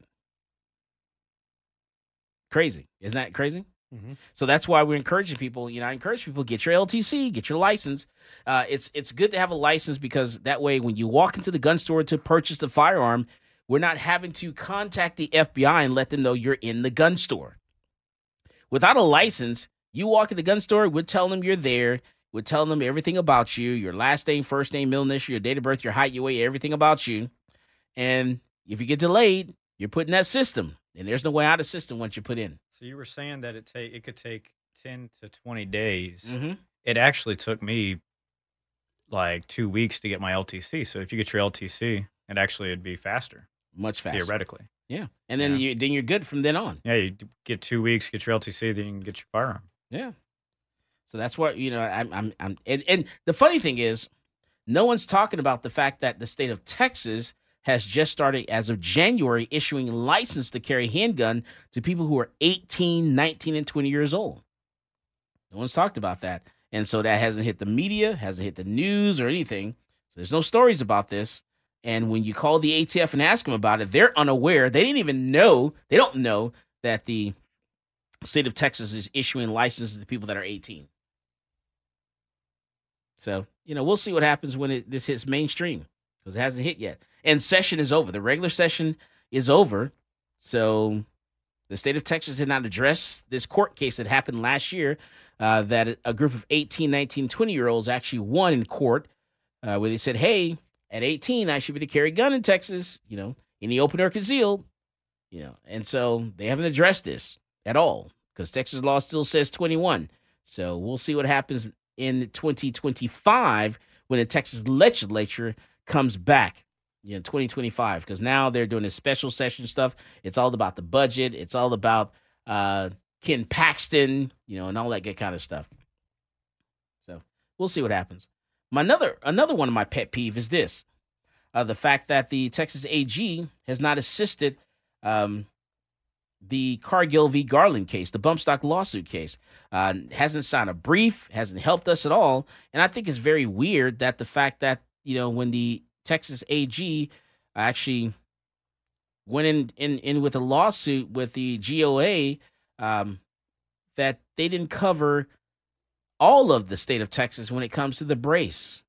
Crazy. Isn't that crazy? Mm-hmm. So that's why we're encouraging people. You know, I encourage people, get your L T C, get your license. Uh, it's it's good to have a license because that way when you walk into the gun store to purchase the firearm, we're not having to contact the F B I and let them know you're in the gun store. Without a license, you walk in the gun store, we're telling them you're there. We're telling them everything about you, your last name, first name, middle initial, your date of birth, your height, your weight, everything about you. And if you get delayed, you're put in that system. And there's no way out of the system once you put in. So you were saying that it take it could take ten to twenty days. Mm-hmm. It actually took me like two weeks to get my L T C. So if you get your L T C, it actually would be faster. Much faster. Theoretically. Yeah. And then Yeah. you then you're good from then on. Yeah, you d- get two weeks, get your L T C, then you can get your firearm. Yeah. So that's what, you know, I'm I'm I'm and, and the funny thing is, no one's talking about the fact that the state of Texas has just started, as of January, issuing license to carry handgun to people who are eighteen, nineteen, and twenty years old. No one's talked about that. And so that hasn't hit the media, hasn't hit the news or anything. So there's no stories about this. And when you call the A T F and ask them about it, they're unaware. They didn't even know. They don't know that the state of Texas is issuing licenses to people that are eighteen. So, you know, we'll see what happens when it, this hits mainstream because it hasn't hit yet. And session is over. The regular session is over. So the state of Texas did not address this court case that happened last year uh, that a group of eighteen, nineteen, twenty-year-olds actually won in court uh, where they said, hey, at eighteen, I should be able to carry a gun in Texas, you know, in the open or concealed, you know. And so they haven't addressed this at all because Texas law still says twenty-one. So we'll see what happens in twenty twenty-five when the Texas legislature comes back, you know, twenty twenty-five, because now they're doing this special session stuff. It's all about the budget. It's all about uh, Ken Paxton, you know, and all that good kind of stuff. So we'll see what happens. My another another one of my pet peeve is this: uh, the fact that the Texas A G has not assisted um, the Cargill v. Garland case, the bump stock lawsuit case. Uh, hasn't signed a brief, hasn't helped us at all. And I think it's very weird that the fact that, you know, when the Texas A G actually went in, in, in with a lawsuit with the G O A, um, that they didn't cover all of the state of Texas when it comes to the brace.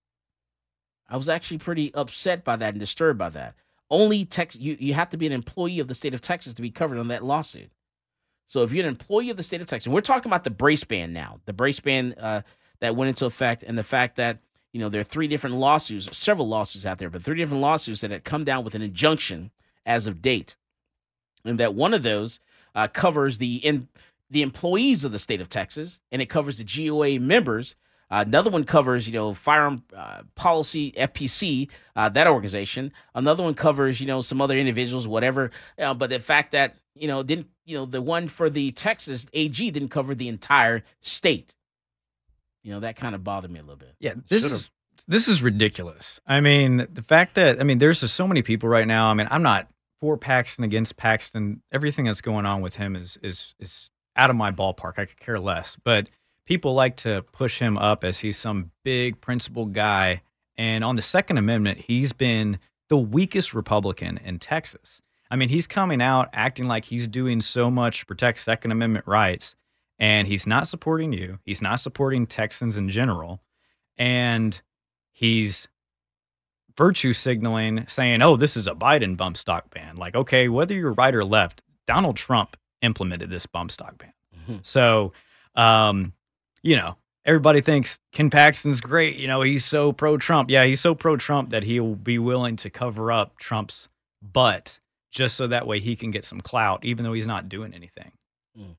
I was actually pretty upset by that and disturbed by that. Only Texas, you, you have to be an employee of the state of Texas to be covered on that lawsuit. So if you're an employee of the state of Texas, and we're talking about the brace ban now, the brace ban uh, that went into effect, and the fact that, you know, there are three different lawsuits, several lawsuits out there, but three different lawsuits that had come down with an injunction as of date. And that one of those uh, covers the in, the employees of the state of Texas, and it covers the G O A members. Uh, another one covers, you know, firearm uh, policy, F P C, uh, that organization. Another one covers, you know, some other individuals, whatever. Uh, but the fact that, you know, didn't, you know, the one for the Texas A G didn't cover the entire state. You know, that kind of bothered me a little bit. Yeah, this Should've. is this is ridiculous. I mean, the fact that, I mean, there's just so many people right now. I mean, I'm not for Paxton, against Paxton. Everything that's going on with him is is is out of my ballpark. I could care less. But people like to push him up as he's some big principled guy. And on the Second Amendment, he's been the weakest Republican in Texas. I mean, he's coming out acting like he's doing so much to protect Second Amendment rights, and he's not supporting you. He's not supporting Texans in general. And he's virtue signaling, saying, oh, this is a Biden bump stock ban. Like, okay, whether you're right or left, Donald Trump implemented this bump stock ban. Mm-hmm. So, um, you know, everybody thinks Ken Paxton's great. You know, he's so pro-Trump. Yeah, he's so pro-Trump that he'll be willing to cover up Trump's butt just so that way he can get some clout, even though he's not doing anything. Mm.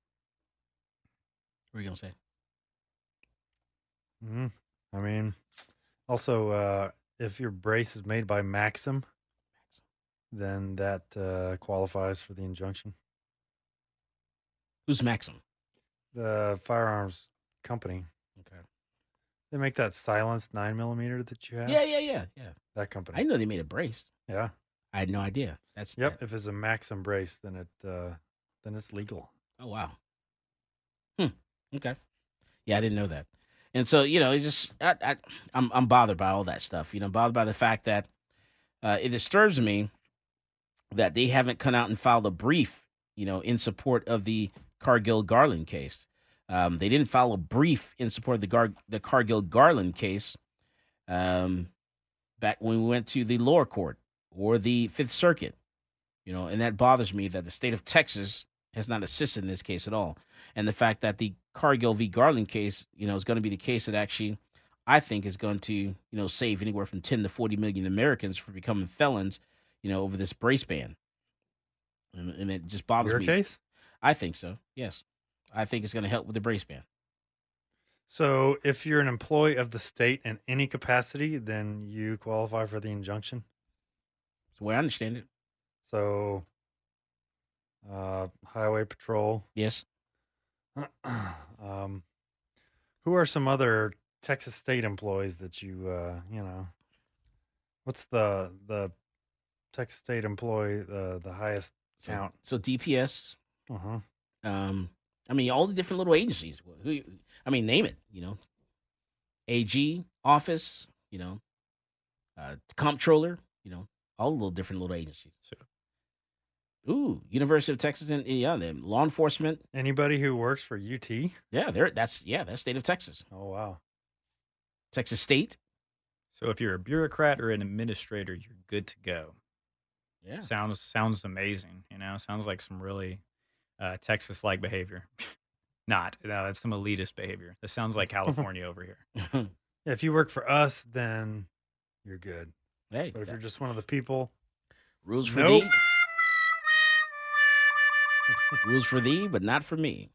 What are you going to say? Mm-hmm. I mean, also, uh, if your brace is made by Maxim, then that uh, qualifies for the injunction. Who's Maxim? The firearms company. Okay. They make that silenced nine millimeter that you have. Yeah, yeah, yeah, yeah. That company. I didn't know they made a brace. Yeah. I had no idea. That's yep. If it's a Maxim brace, then it uh, then it's legal. Oh wow. Hmm. Okay. Yeah, I didn't know that. And so, you know, it's just I, I, I'm I'm bothered by all that stuff. You know, bothered by the fact that uh, it disturbs me that they haven't come out and filed a brief, you know, in support of the Cargill Garland case. Um, they didn't file a brief in support of the, Gar- the Cargill Garland case um, back when we went to the lower court or the Fifth Circuit, you know, and that bothers me that the state of Texas has not assisted in this case at all. And the fact that the Cargill v. Garland case, you know, is going to be the case that actually I think is going to, you know, save anywhere from ten to forty million Americans from becoming felons, you know, over this brace ban. And, and it just bothers Your me. Your case? I think so, yes. I think it's going to help with the brace ban. So if you're an employee of the state in any capacity, then you qualify for the injunction? That's the way I understand it. So uh, highway patrol. Yes. um, who are some other Texas state employees that you, uh, you know, what's the the Texas state employee, the, the highest So, count? so D P S. Uh-huh. Um, I mean, all the different little agencies. Who, I mean, name it, you know. A G office, you know. Uh, comptroller, you know. All the little different little agencies. So, ooh, University of Texas and yeah, the law enforcement. Anybody who works for U T? Yeah, they're that's yeah, that's state of Texas. Oh wow. Texas State. So if you're a bureaucrat or an administrator, you're good to go. Yeah. Sounds sounds amazing. You know, sounds like some really uh, Texas-like behavior. Not. No, that's some elitist behavior. This sounds like California over here. Yeah, if you work for us, then you're good. Hey, but if you're just one of the people, rules for nope. thee. Rules for thee, but not for me.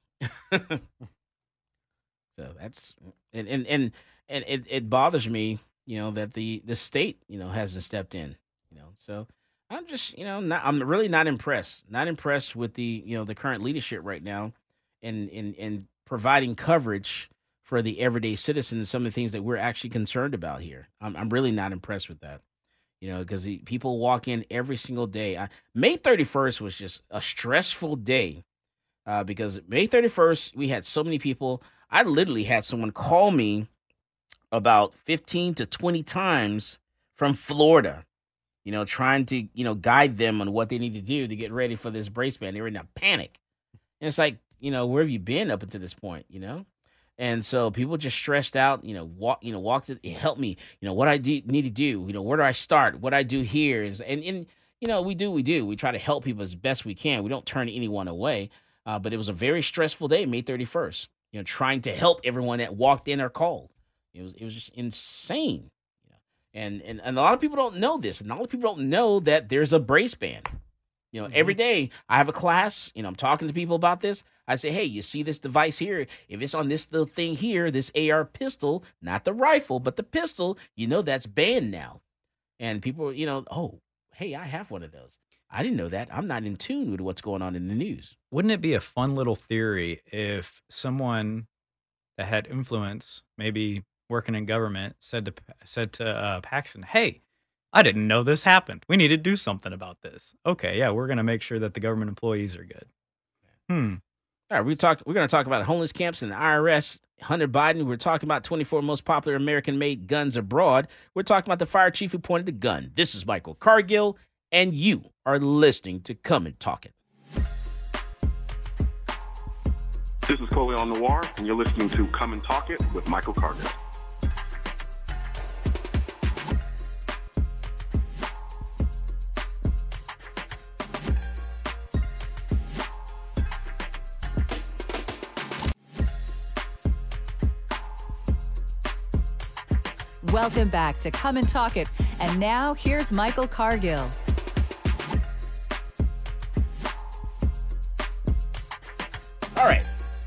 So that's and and and, and it, it bothers me, you know, that the, the state, you know, hasn't stepped in, you know. So I'm just, you know, not, I'm really not impressed. Not impressed with the, you know, the current leadership right now in in, in providing coverage for the everyday citizen and some of the things that we're actually concerned about here. I'm I'm really not impressed with that. You know, because people walk in every single day. I, May thirty-first was just a stressful day uh, because May thirty-first, we had so many people. I literally had someone call me about fifteen to twenty times from Florida, you know, trying to, you know, guide them on what they need to do to get ready for this brace ban. They were in a panic. And it's like, you know, where have you been up until this point, you know? And so people just stressed out, you know, walk, you know, walked it, help me, you know, what I do, need to do, you know, where do I start? What I do here is, and, and, you know, we do, we do, we try to help people as best we can. We don't turn anyone away. Uh, but it was a very stressful day, May thirty-first, you know, trying to help everyone that walked in or called. It was, it was just insane. You know? And, and, and a lot of people don't know this. And a lot of people don't know that there's a brace ban. You know, mm-hmm. Every day I have a class, you know, I'm talking to people about this. I say, hey, you see this device here? If it's on this little thing here, this A R pistol, not the rifle, but the pistol, you know, that's banned now. And people, you know, oh, hey, I have one of those. I didn't know that. I'm not in tune with what's going on in the news. Wouldn't it be a fun little theory if someone that had influence, maybe working in government, said to said to uh, Paxton, hey, I didn't know this happened. We need to do something about this. Okay, yeah, we're going to make sure that the government employees are good. Hmm. All right, we talk, we're going to talk about homeless camps and the I R S, Hunter Biden. We're talking about twenty-four most popular American-made guns abroad. We're talking about the fire chief who pointed a gun. This is Michael Cargill, and you are listening to Come and Talk It. This is Coley on Noir, and you're listening to Come and Talk It with Michael Cargill. Welcome back to Come and Talk It. And now here's Michael Cargill. All right.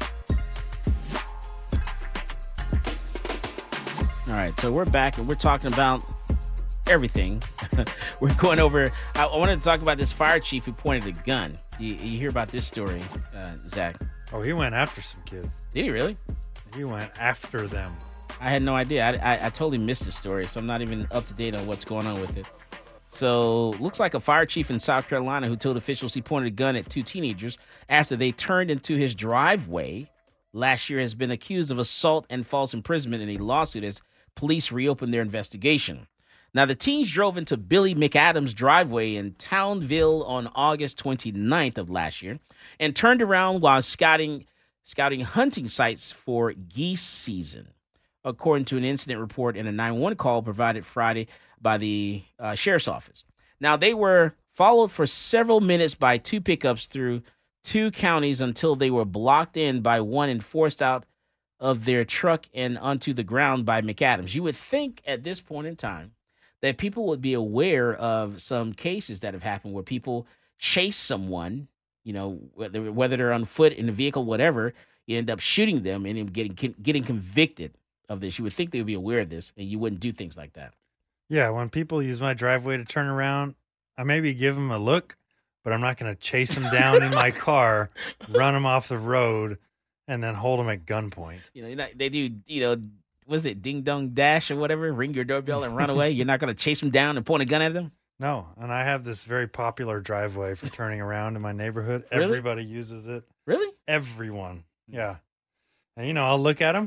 All right, so we're back and we're talking about everything. We're going over, I, I wanted to talk about this fire chief who pointed a gun. You, you hear about this story, uh, Zach? Oh, he went after some kids. Did he really? He went after them. I had no idea. I, I, I totally missed the story, so I'm not even up to date on what's going on with it. So, looks like a fire chief in South Carolina who told officials he pointed a gun at two teenagers after they turned into his driveway last year has been accused of assault and false imprisonment in a lawsuit as police reopened their investigation. Now, the teens drove into Billy McAdams' driveway in Townville on August twenty-ninth of last year and turned around while scouting scouting hunting sites for geese season, according to an incident report and a nine one one call provided Friday by the uh, sheriff's office. Now, they were followed for several minutes by two pickups through two counties until they were blocked in by one and forced out of their truck and onto the ground by McAdams. You would think at this point in time that people would be aware of some cases that have happened where people chase someone, you know, whether, whether they're on foot, in a vehicle, whatever, you end up shooting them and then getting getting convicted of this. You would think they would be aware of this, and you wouldn't do things like that. Yeah, when people use my driveway to turn around, I maybe give them a look, but I'm not going to chase them down in my car, run them off the road, and then hold them at gunpoint. You know, you're not, they do, you know, was it ding dong dash or whatever? Ring your doorbell and run away. You're not going to chase them down and point a gun at them? No, and I have this very popular driveway for turning around in my neighborhood. Really? Everybody uses it. Really? Everyone. Yeah. And, you know, I'll look at them,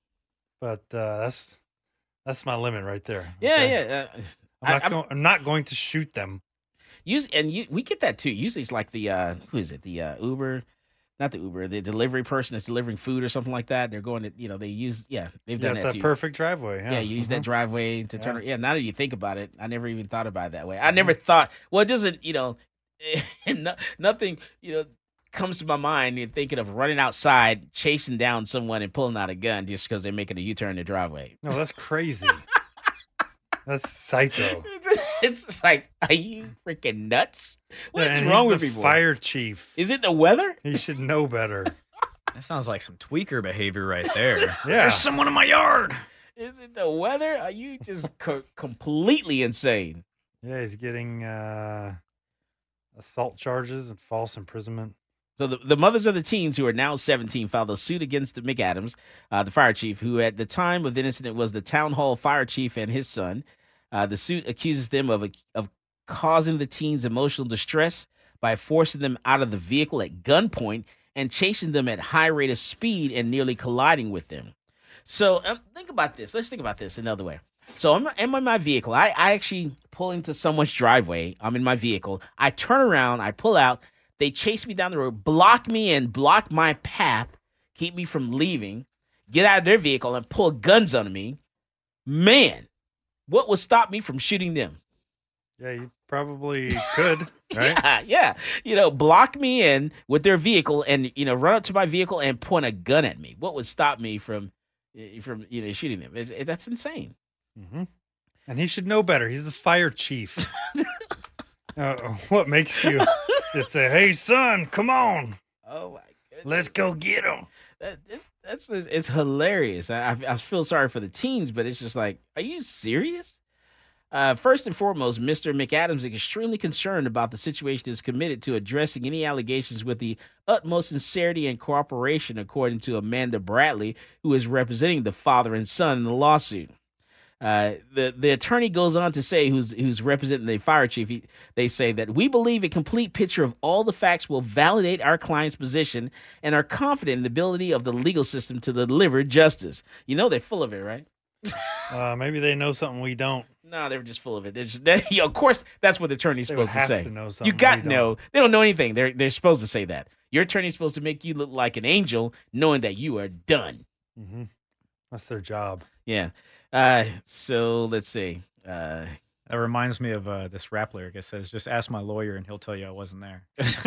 but uh, that's that's my limit right there. Yeah, okay? yeah. Uh, I'm, not I, go- I'm not going to shoot them. Use, and you, we get that, too. Usually it's like the, uh, who is it? The uh, Uber, not the Uber, the delivery person that's delivering food or something like that. They're going to, you know, they use, yeah, they've done Yeah, that, that too. perfect driveway. Yeah, Yeah, you use Mhm. that driveway to turn. Yeah. Yeah, now that you think about it, I never even thought about it that way. I never thought. Well, it doesn't. You know, no, nothing. You know, comes to my mind. You're thinking of running outside, chasing down someone, and pulling out a gun just because they're making a U-turn in the driveway. No, that's crazy. That's psycho. It's just like, are you freaking nuts? What's Yeah, and wrong he's with the people? fire chief. Is it the weather? He should know better. That sounds like some tweaker behavior right there. Yeah. There's someone in my yard. Is it the weather? Are you just co- completely insane? Yeah, he's getting uh, assault charges and false imprisonment. So the, the mothers of the teens, who are now seventeen, filed a suit against the McAdams, uh, the fire chief, who at the time of the incident was the town hall fire chief and his son. Uh, the suit accuses them of, of causing the teens emotional distress by forcing them out of the vehicle at gunpoint and chasing them at high rate of speed and nearly colliding with them. So um, think about this. Let's think about this another way. So I'm, I'm in my vehicle. I, I actually pull into someone's driveway. I'm in my vehicle. I turn around. I pull out. They chase me down the road, block me in, block my path, keep me from leaving, get out of their vehicle and pull guns on me. Man, what would stop me from shooting them? Yeah, you probably could, right? Yeah, yeah. You know, block me in with their vehicle and, you know, run up to my vehicle and point a gun at me. What would stop me from, from you know, shooting them? It's, it, that's insane. Mm-hmm. And he should know better. He's the fire chief. uh, what makes you just say, "Hey, son, come on. Oh, my goodness. Let's go get him." That, it's, that's it's hilarious. I, I feel sorry for the teens, but it's just like, are you serious? Uh, first and foremost, Mister McAdams is extremely concerned about the situation and is committed to addressing any allegations with the utmost sincerity and cooperation, according to Amanda Bradley, who is representing the father and son in the lawsuit. Uh, the, the attorney goes on to say, who's who's representing the fire chief, he, they say that we believe a complete picture of all the facts will validate our client's position and are confident in the ability of the legal system to deliver justice. You know they're full of it, right? Uh, maybe they know something we don't. No, they're just full of it. They're just, they, you know, of course, that's what the attorney's They would supposed to have say. to know You something got we to know. They don't know anything. They're they're supposed to say that. Your attorney's supposed to make you look like an angel, knowing that you are done. Mm-hmm. That's their job. Yeah. Uh, so let's see. Uh, That reminds me of uh, this rap lyric. It says, "Just ask my lawyer, and he'll tell you I wasn't there."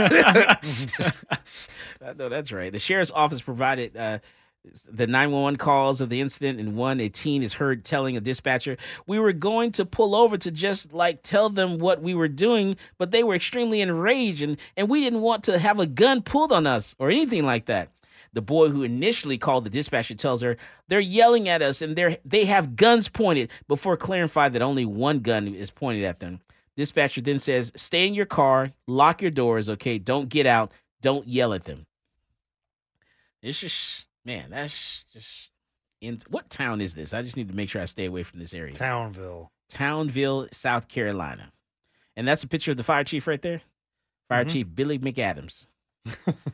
no, that's right. The sheriff's office provided uh, the nine one one calls of the incident, and one, a teen is heard telling a dispatcher, "We were going to pull over to just like tell them what we were doing, but they were extremely enraged, and, and we didn't want to have a gun pulled on us or anything like that." The boy who initially called the dispatcher tells her, "They're yelling at us and they're, they have guns pointed," before clarifying that only one gun is pointed at them. Dispatcher then says, "Stay in your car, lock your doors, okay? Don't get out, don't yell at them." It's just, man, that's just, in, what town is this? I just need to make sure I stay away from this area. Townville. Townville, South Carolina. And that's a picture of the fire chief right there. Fire Mhm. Chief Billy McAdams.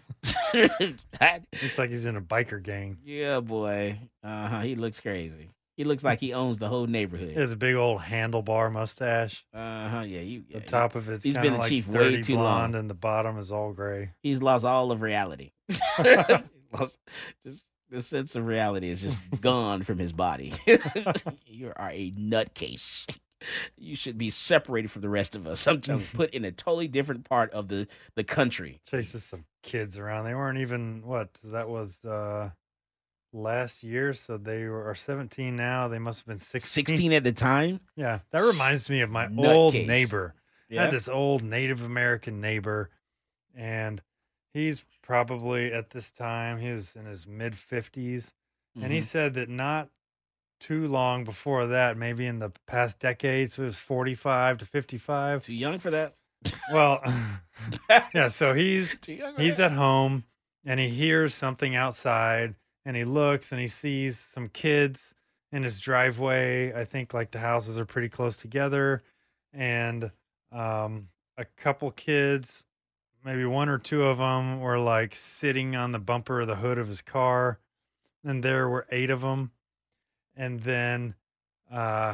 Looks like he's in a biker gang. Yeah, boy. Uh-huh. He looks crazy. He looks like he owns the whole neighborhood. He has a big old handlebar mustache. Uh huh. Yeah, you. The yeah, top he, of it's he's kinda been the like chief dirty way too blonde, long, and the bottom is all gray. He's lost all of reality. lost, just the sense of reality is just gone from his body. You are a nutcase. You should be separated from the rest of us. I'm telling you, put in a totally different part of the, the country. Chases some kids around. They weren't even, what, that was uh, last year, so they were are seventeen now. They must have been sixteen. sixteen at the time? Yeah. That reminds me of my Nutcase. old neighbor. Yeah? I had this old Native American neighbor, and he's probably at this time, he was in his mid fifties, and he Mhm. said that not too long before that, maybe in the past decade, so it was forty-five to fifty-five. Too young for that? Well, yeah, so he's Too young for he's that? at home, and he hears something outside, and he looks and he sees some kids in his driveway. I think like the houses are pretty close together, and um, a couple kids, maybe one or two of them, were like sitting on the bumper of the hood of his car, and there were eight of them. And then uh,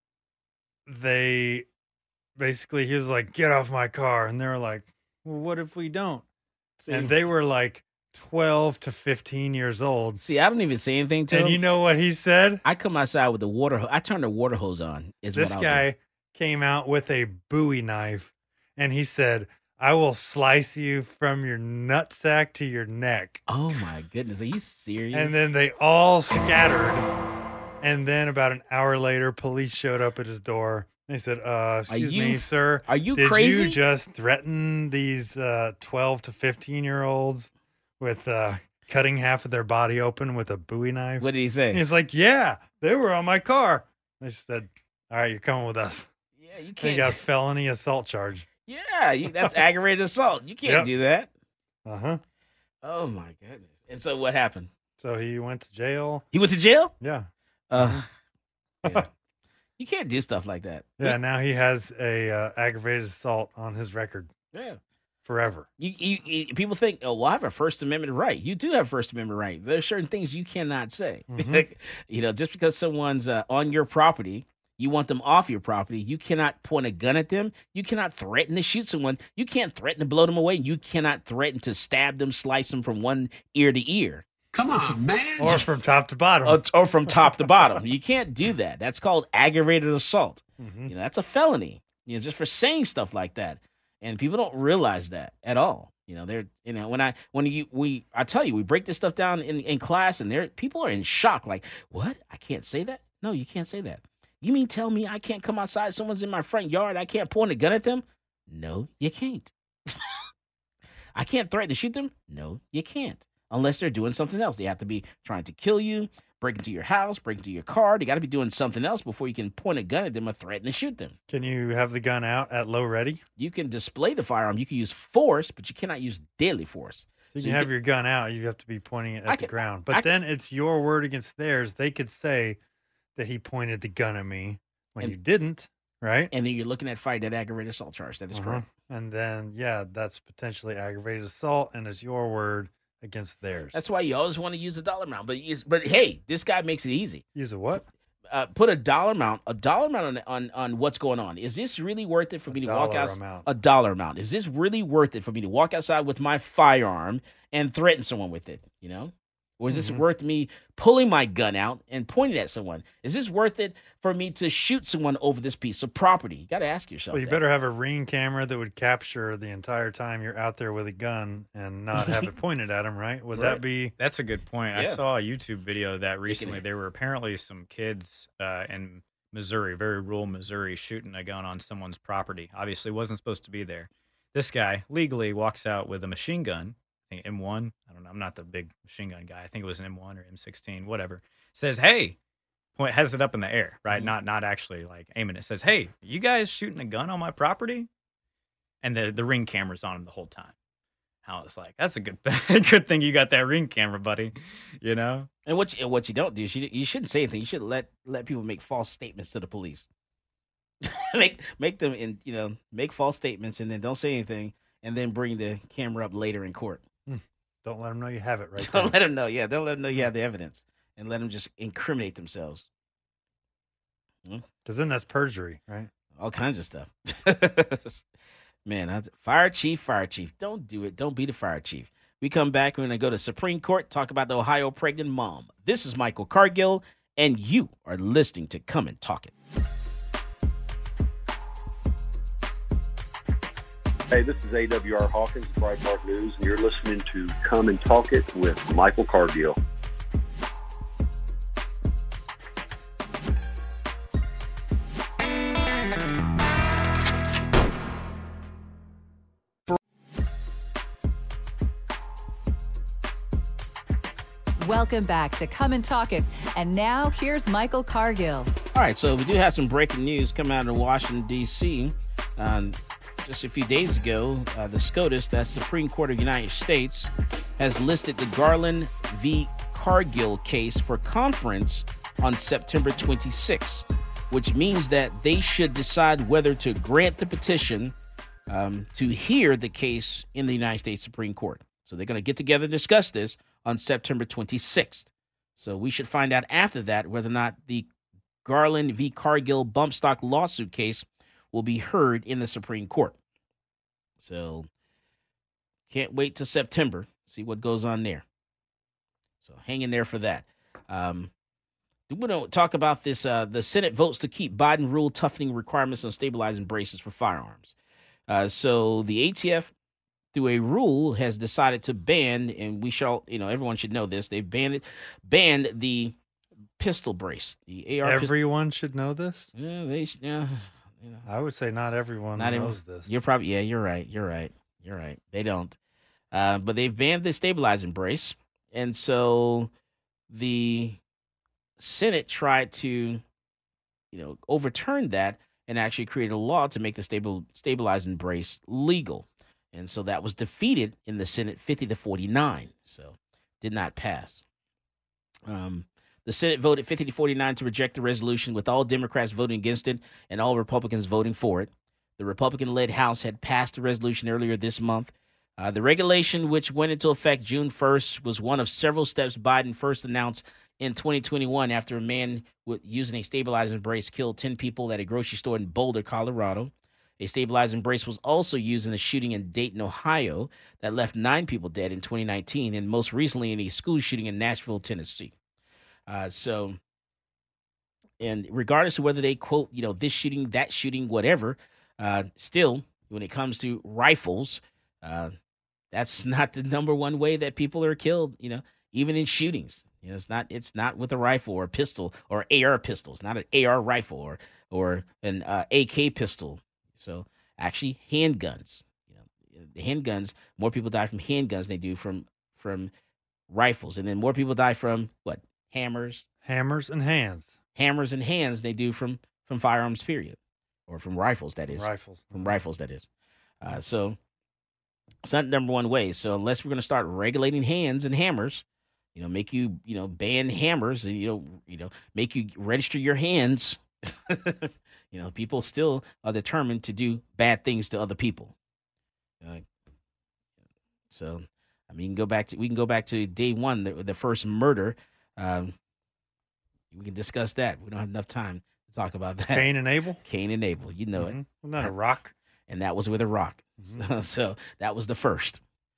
they basically, he was like, "Get off my car." And they were like, "Well, what if we don't?" See, And they were like twelve to fifteen years old. see, I don't even say anything to And him. you know what he said? I come outside with the water hose. I turn the water hose on. Is This what I'll guy do. came out with a Bowie knife, and he said, "I will slice you from your nutsack to your neck." Oh my goodness, are you serious? And then they all scattered. And then about an hour later, police showed up at his door. They said, uh, excuse you me, f- sir. are you did crazy?" you just threaten these uh, twelve to fifteen year olds with uh, cutting half of their body open with a Bowie knife? What did he say? And he's like, yeah, they were on my car. They said, all right, you're coming with us. Yeah, you And can't. he got a felony assault charge. Yeah, you, that's aggravated assault. You can't Yep. do that. Uh huh. Oh my goodness. And so what happened? So he went to jail. He went to jail? Yeah. Uh, yeah. You can't do stuff like that. Yeah. Now he has a uh, aggravated assault on his record Yeah. forever. You, you, you people think, oh, well, I have a First Amendment right. You do have First Amendment right. There are certain things you cannot say. Mhm. You know, just because someone's uh, on your property, you want them off your property. You cannot point a gun at them. You cannot threaten to shoot someone. You can't threaten to blow them away. You cannot threaten to stab them, slice them from one ear to ear. Come on, man. Or from top to bottom. Or, or from top to bottom. You can't do that. That's called aggravated assault. Mhm. You know, that's a felony. You know, just for saying stuff like that. And people don't realize that at all. You know, they're you know, when I when you we I tell you, we break this stuff down in, in class and there people are in shock, like, what? I can't say that? No, you can't say that. You mean tell me I can't come outside, someone's in my front yard, I can't point a gun at them? No, you can't. I can't threaten to shoot them? No, you can't. Unless they're doing something else. They have to be trying to kill you, break into your house, break into your car. They got to be doing something else before you can point a gun at them or threaten to shoot them. Can you have the gun out at low ready? You can display the firearm. You can use force, but you cannot use deadly force. So you So can you have can- your gun out. You have to be pointing it at I the can- ground. I But can- then it's your word against theirs. They could say that he pointed the gun at me when And- you didn't, right? And then you're looking at fight that aggravated assault charge. That is Uh-huh. correct. And then, yeah, that's potentially aggravated assault, and it's your word against theirs. That's why you always want to use a dollar amount. But is- but hey, this guy makes it easy. Use a what? Uh, put a dollar amount, a dollar amount on, on on what's going on. Is this really worth it for me to walk dollar out? amount. A dollar amount. Is this really worth it for me to walk outside with my firearm and threaten someone with it? You know, or is this Mhm. worth me pulling my gun out and pointing at someone? Is this worth it for me to shoot someone over this piece of property? You got to ask yourself. Well, you that. better have a ring camera that would capture the entire time you're out there with a gun and not have it pointed at him, right? Would Right. that be? That's a good point. I Yeah. saw a YouTube video of that recently. it. There were apparently some kids uh, in Missouri, very rural Missouri, shooting a gun on someone's property. Obviously, wasn't supposed to be there. This guy legally walks out with a machine gun, I think M one. I don't know. I'm not the big machine gun guy. I think it was an M one or M sixteen, whatever. Says, "Hey," point has it up in the air, right? Mhm. Not not actually like aiming it. Says, "Hey, you guys shooting a gun on my property?" And the the ring camera's on him the whole time. I was like, "That's a good good thing you got that ring camera, buddy." You know. And what you, and what you don't do is you, you shouldn't say anything. You should let let people make false statements to the police. make make them in you know make false statements and then don't say anything and then bring the camera up later in court. Don't let them know you have it right Don't there. let them know. Yeah, don't let them know you have the evidence and let them just incriminate themselves. Because then that's perjury, right? All kinds of stuff. Man, I, fire chief, fire chief. Don't do it. Don't be the fire chief. We come back. We're going to go to Supreme Court, talk about the Ohio pregnant mom. This is Michael Cargill, and you are listening to Come and Talk It. Hey, this is A W R Hawkins, Breitbart News, and you're listening to Come and Talk It with Michael Cargill. Welcome back to Come and Talk It. And now here's Michael Cargill. All right, so we do have some breaking news coming out of Washington, D C Um, just a few days ago, uh, the SCOTUS, that's Supreme Court of the United States, has listed the Garland v. Cargill case for conference on September twenty-sixth, which means that they should decide whether to grant the petition um, to hear the case in the United States Supreme Court. So they're going to get together and discuss this on September twenty-sixth. So we should find out after that whether or not the Garland v. Cargill bump stock lawsuit case will be heard in the Supreme Court. So can't wait till September, see what goes on there. So hang in there for that. Um, we're going to talk about this. Uh, the Senate votes to keep Biden rule toughening requirements on stabilizing braces for firearms. Uh, so the A T F, through a rule, has decided to ban, and we shall, you know, everyone should know this. They've banned it, banned the pistol brace, the A R. Everyone pist- should know this. Yeah, they. Yeah, you know. I would say not everyone not knows everyone, this. You're probably yeah. You're right. You're right. You're right. They don't. Uh, but they've banned the stabilizing brace, and so the Senate tried to, you know, overturn that and actually create a law to make the stable stabilizing brace legal. And so that was defeated in the Senate fifty to forty-nine. So did not pass. Um, the Senate voted fifty to forty-nine to reject the resolution, with all Democrats voting against it and all Republicans voting for it. The Republican-led House had passed the resolution earlier this month. Uh, the regulation, which went into effect June first, was one of several steps Biden first announced in twenty twenty-one after a man with, using a stabilizing brace killed ten people at a grocery store in Boulder, Colorado. A stabilizing brace was also used in a shooting in Dayton, Ohio, that left nine people dead in twenty nineteen, and most recently in a school shooting in Nashville, Tennessee. Uh, so, and regardless of whether they quote, you know, this shooting, that shooting, whatever, uh, still, when it comes to rifles, uh, that's not the number one way that people are killed, you know, even in shootings. You know, it's not it's not with a rifle or a pistol or A R pistols, not an A R rifle or or an uh, A K pistol. So actually, handguns. You know, the handguns. More people die from handguns than they do from from rifles, and then more people die from what? Hammers. Hammers and hands. Hammers and hands. They do from from firearms. Period, or from rifles. That is rifles. From rifles. That is. Uh, so it's not the number one way. So unless we're going to start regulating hands and hammers, you know, make you you know ban hammers, and you know you know make you register your hands. You know, people still are determined to do bad things to other people. Uh, so, I mean, go back to we can go back to day one, the, the first murder. Um, we can discuss that. We don't have enough time to talk about that. Cain and Abel. Cain and Abel. You know mm-hmm. it. Wasn't that a rock? And that was with a rock. Mm-hmm. So that was the first.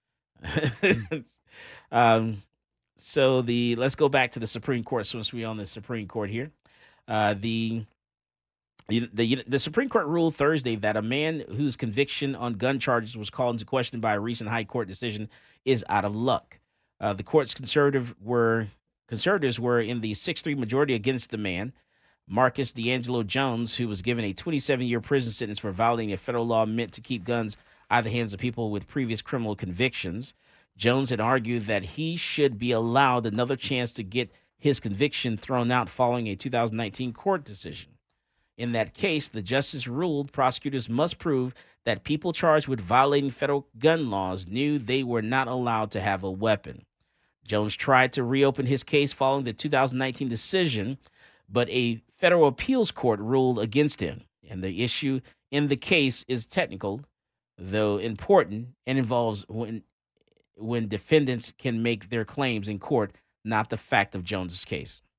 um, so the let's go back to the Supreme Court since we're on the Supreme Court here. Uh, the The, the Supreme Court ruled Thursday that a man whose conviction on gun charges was called into question by a recent high court decision is out of luck. Uh, the court's conservative were conservatives were in the six three majority against the man, Marcus D'Angelo Jones, who was given a twenty-seven-year prison sentence for violating a federal law meant to keep guns out of the hands of people with previous criminal convictions. Jones had argued that he should be allowed another chance to get his conviction thrown out following a two thousand nineteen court decision. In that case, the justice ruled prosecutors must prove that people charged with violating federal gun laws knew they were not allowed to have a weapon. Jones tried to reopen his case following the two thousand nineteen decision, but a federal appeals court ruled against him. And the issue in the case is technical, though important, and involves when, when defendants can make their claims in court, not the fact of Jones's case.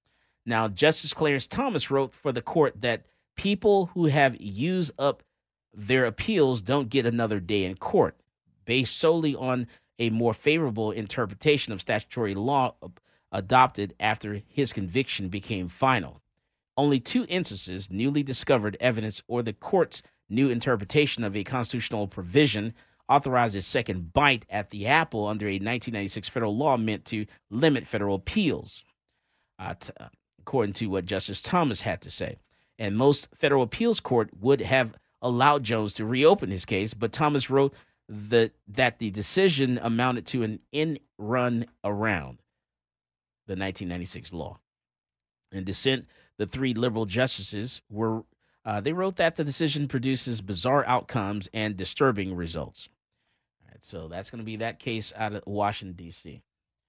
Now, Justice Clarence Thomas wrote for the court that people who have used up their appeals don't get another day in court, based solely on a more favorable interpretation of statutory law adopted after his conviction became final. Only two instances, newly discovered evidence or the court's new interpretation of a constitutional provision, authorized a second bite at the apple under a nineteen ninety-six federal law meant to limit federal appeals, uh, t- according to what Justice Thomas had to say. And most federal appeals court would have allowed Jones to reopen his case, but Thomas wrote the, that the decision amounted to an end run around the nineteen ninety-six law. In dissent, the three liberal justices were uh, they wrote that the decision produces bizarre outcomes and disturbing results. All right, so that's going to be that case out of Washington, D C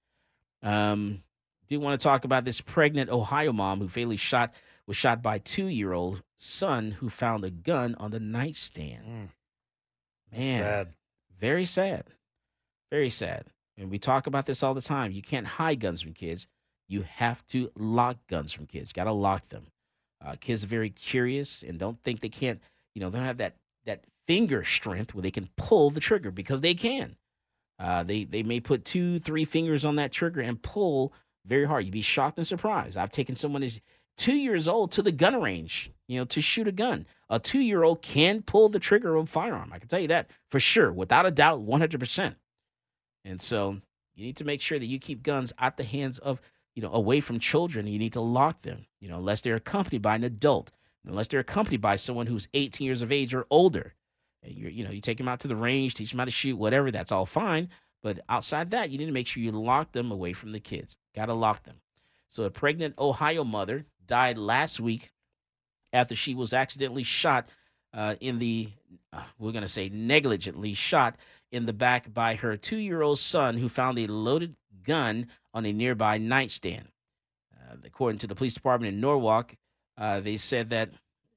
Um, do want to talk about this pregnant Ohio mom who fatally shot was shot by two-year-old son who found a gun on the nightstand. Mm. Man, Sad. very sad, very sad. And we talk about this all the time. You can't hide guns from kids. You have to lock guns from kids. You got to lock them. Uh, kids are very curious and don't think they can't, you know, they don't have that that finger strength where they can pull the trigger, because they can. Uh, they they may put two, three fingers on that trigger and pull very hard. You'd be shocked and surprised. I've taken someone who's two years old to the gun range, you know, to shoot a gun. A two-year-old can pull the trigger of a firearm. I can tell you that for sure, without a doubt, one hundred percent. And so you need to make sure that you keep guns out the hands of, you know, away from children. You need to lock them, you know, unless they're accompanied by an adult, unless they're accompanied by someone who's eighteen years of age or older. And you're, you know, you take them out to the range, teach them how to shoot, whatever, that's all fine. But outside that, you need to make sure you lock them away from the kids. Got to lock them. So a pregnant Ohio mother died last week after she was accidentally shot uh, in the, uh, we're going to say negligently shot in the back by her two-year-old son, who found a loaded gun on a nearby nightstand. Uh, according to the police department in Norwalk, uh, they said that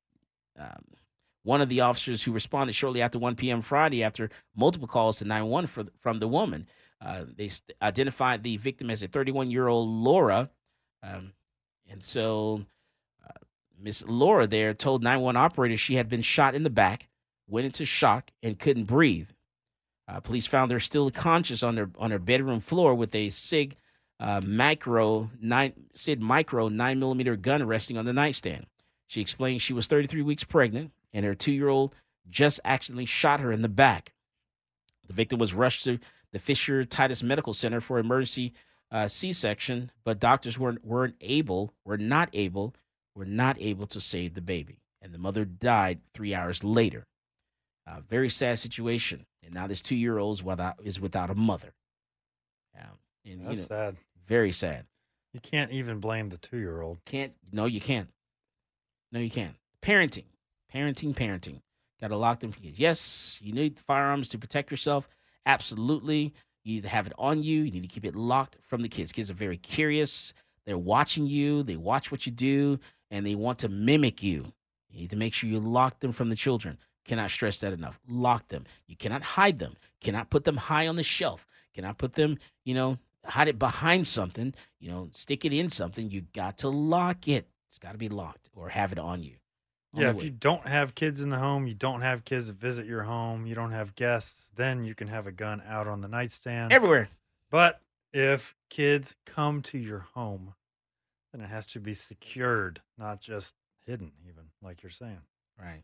um, one of the officers who responded shortly after one p.m. Friday, after multiple calls to nine one one for, from the woman, uh, they st- identified the victim as a thirty-one-year-old Laura. Um, and so uh, Miss Laura there told nine one one operators she had been shot in the back, went into shock, and couldn't breathe. Uh, police found her still conscious on her on her bedroom floor with a Sig uh, Micro nine Sig Micro nine millimeter gun resting on the nightstand. She explained she was thirty-three weeks pregnant, and her two-year-old just accidentally shot her in the back. The victim was rushed to the Fisher Titus Medical Center for emergency uh, C-section, but doctors weren't weren't able, were not able, were not able to save the baby, and the mother died three hours later. Uh, very sad situation, and now this two-year-old is without, is without a mother. Um, and, That's you know, sad. Very sad. You can't even blame the two-year-old. Can't. No, you can't. No, you can't. Parenting, parenting, parenting. Got to lock them from kids. Yes, you need firearms to protect yourself. Absolutely. You need to have it on you. You need to keep it locked from the kids. Kids are very curious. They're watching you. They watch what you do, and they want to mimic you. You need to make sure you lock them from the children. Cannot stress that enough. Lock them. You cannot hide them. Cannot put them high on the shelf. Cannot put them, you know, hide it behind something. You know, stick it in something. You got to lock it. It's got to be locked or have it on you. On Yeah, the if way. you don't have kids in the home, you don't have kids that visit your home, you don't have guests, then you can have a gun out on the nightstand. Everywhere. But if kids come to your home, then it has to be secured, not just hidden, even, like you're saying. Right.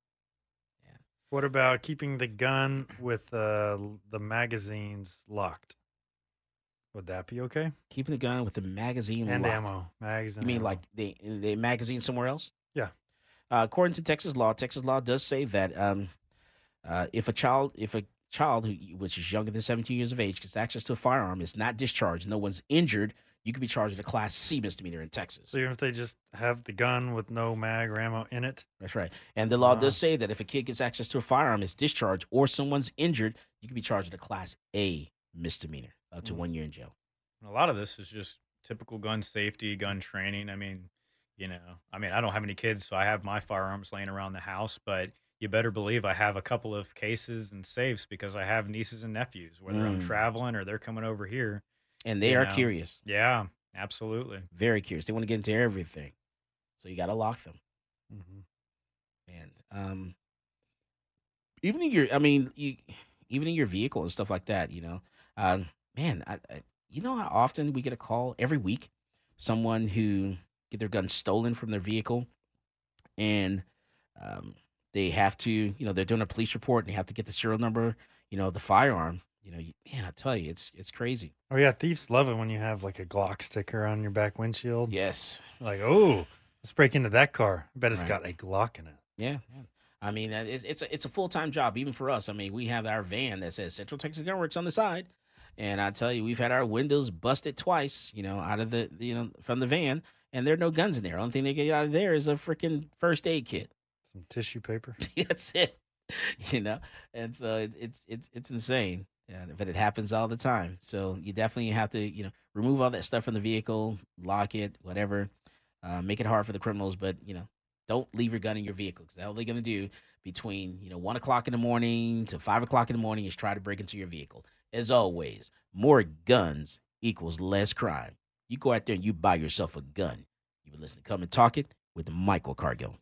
What about keeping the gun with uh, the magazines locked? Would that be okay? Keeping the gun with the magazine And locked. ammo. Magazine You mean ammo. like the the magazine somewhere else? Yeah. Uh, according to Texas law, Texas law does say that um, uh, if a child if a child who which is younger than seventeen years of age gets access to a firearm, is not discharged, no one's injured, you could be charged with a Class C misdemeanor in Texas. So even if they just have the gun with no mag or ammo in it? That's right. And the law Wow. does say that if a kid gets access to a firearm, is discharged, or someone's injured, you can be charged with a Class A misdemeanor, up to Mm. one year in jail. A lot of this is just typical gun safety, gun training. I mean, you know, I mean, I don't have any kids, so I have my firearms laying around the house, but you better believe I have a couple of cases and safes because I have nieces and nephews, whether I'm Mm. traveling or they're coming over here. And they you are know. curious. Yeah. Absolutely. Very curious. They want to get into everything. So you got to lock them. Mm-hmm. And um, even in your, I mean, you, even in your vehicle and stuff like that, you know, um, man, I, I, you know how often we get a call every week, someone who get their gun stolen from their vehicle, and um, they have to, you know, they're doing a police report and they have to get the serial number, you know, the firearm. You know, you, man, I tell you, it's it's crazy. Oh yeah, thieves love it when you have like a Glock sticker on your back windshield. Yes. Like, oh, let's break into that car. I bet it's Right. got a Glock in it. Yeah, yeah. I mean, uh, it's it's a, it's a full time job even for us. I mean, we have our van that says Central Texas Gunworks on the side, and I tell you, we've had our windows busted twice. You know, out of the you know from the van, and there are no guns in there. Only thing they get out of there is a freaking first aid kit. Some tissue paper. That's it. You know, and so it's it's it's it's insane. Yeah, but it happens all the time. So you definitely have to, you know, remove all that stuff from the vehicle, lock it, whatever, uh, make it hard for the criminals. But you know, don't leave your gun in your vehicle, because all they're gonna do between you know one o'clock in the morning to five o'clock in the morning is try to break into your vehicle. As always, more guns equals less crime. You go out there and you buy yourself a gun. You've been listening to Come and Talk It with Michael Cargill.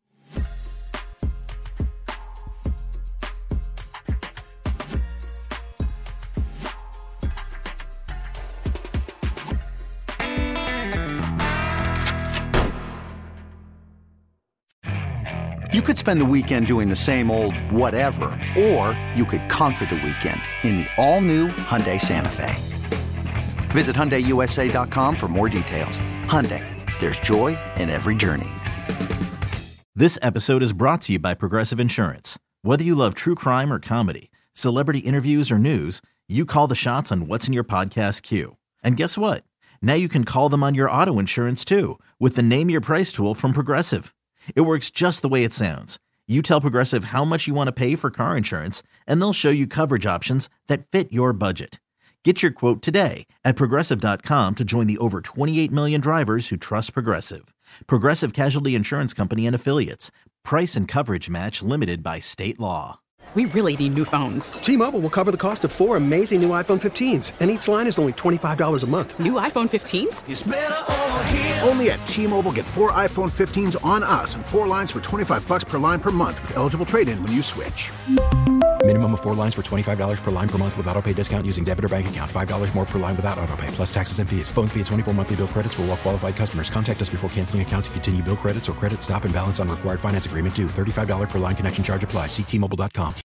You could spend the weekend doing the same old whatever, or you could conquer the weekend in the all-new Hyundai Santa Fe. Visit Hyundai U S A dot com for more details. Hyundai, there's joy in every journey. This episode is brought to you by Progressive Insurance. Whether you love true crime or comedy, celebrity interviews or news, you call the shots on what's in your podcast queue. And guess what? Now you can call them on your auto insurance too, with the Name Your Price tool from Progressive. It works just the way it sounds. You tell Progressive how much you want to pay for car insurance, and they'll show you coverage options that fit your budget. Get your quote today at Progressive dot com to join the over twenty-eight million drivers who trust Progressive. Progressive Casualty Insurance Company and Affiliates. Price and coverage match limited by state law. We really need new phones. T-Mobile will cover the cost of four amazing new iPhone fifteens, and each line is only twenty-five dollars a month. New iPhone fifteens? It's better over here. Only at T-Mobile, get four iPhone fifteens on us and four lines for twenty-five bucks per line per month with eligible trade-in when you switch. Minimum of four lines for twenty-five dollars per line per month with autopay discount using debit or bank account. five dollars more per line without autopay, plus taxes and fees. Phone fee at twenty-four monthly bill credits for well-qualified customers. Contact us before canceling account to continue bill credits or credit stop and balance on required finance agreement due. thirty-five dollars per line connection charge applies. See T Mobile dot com.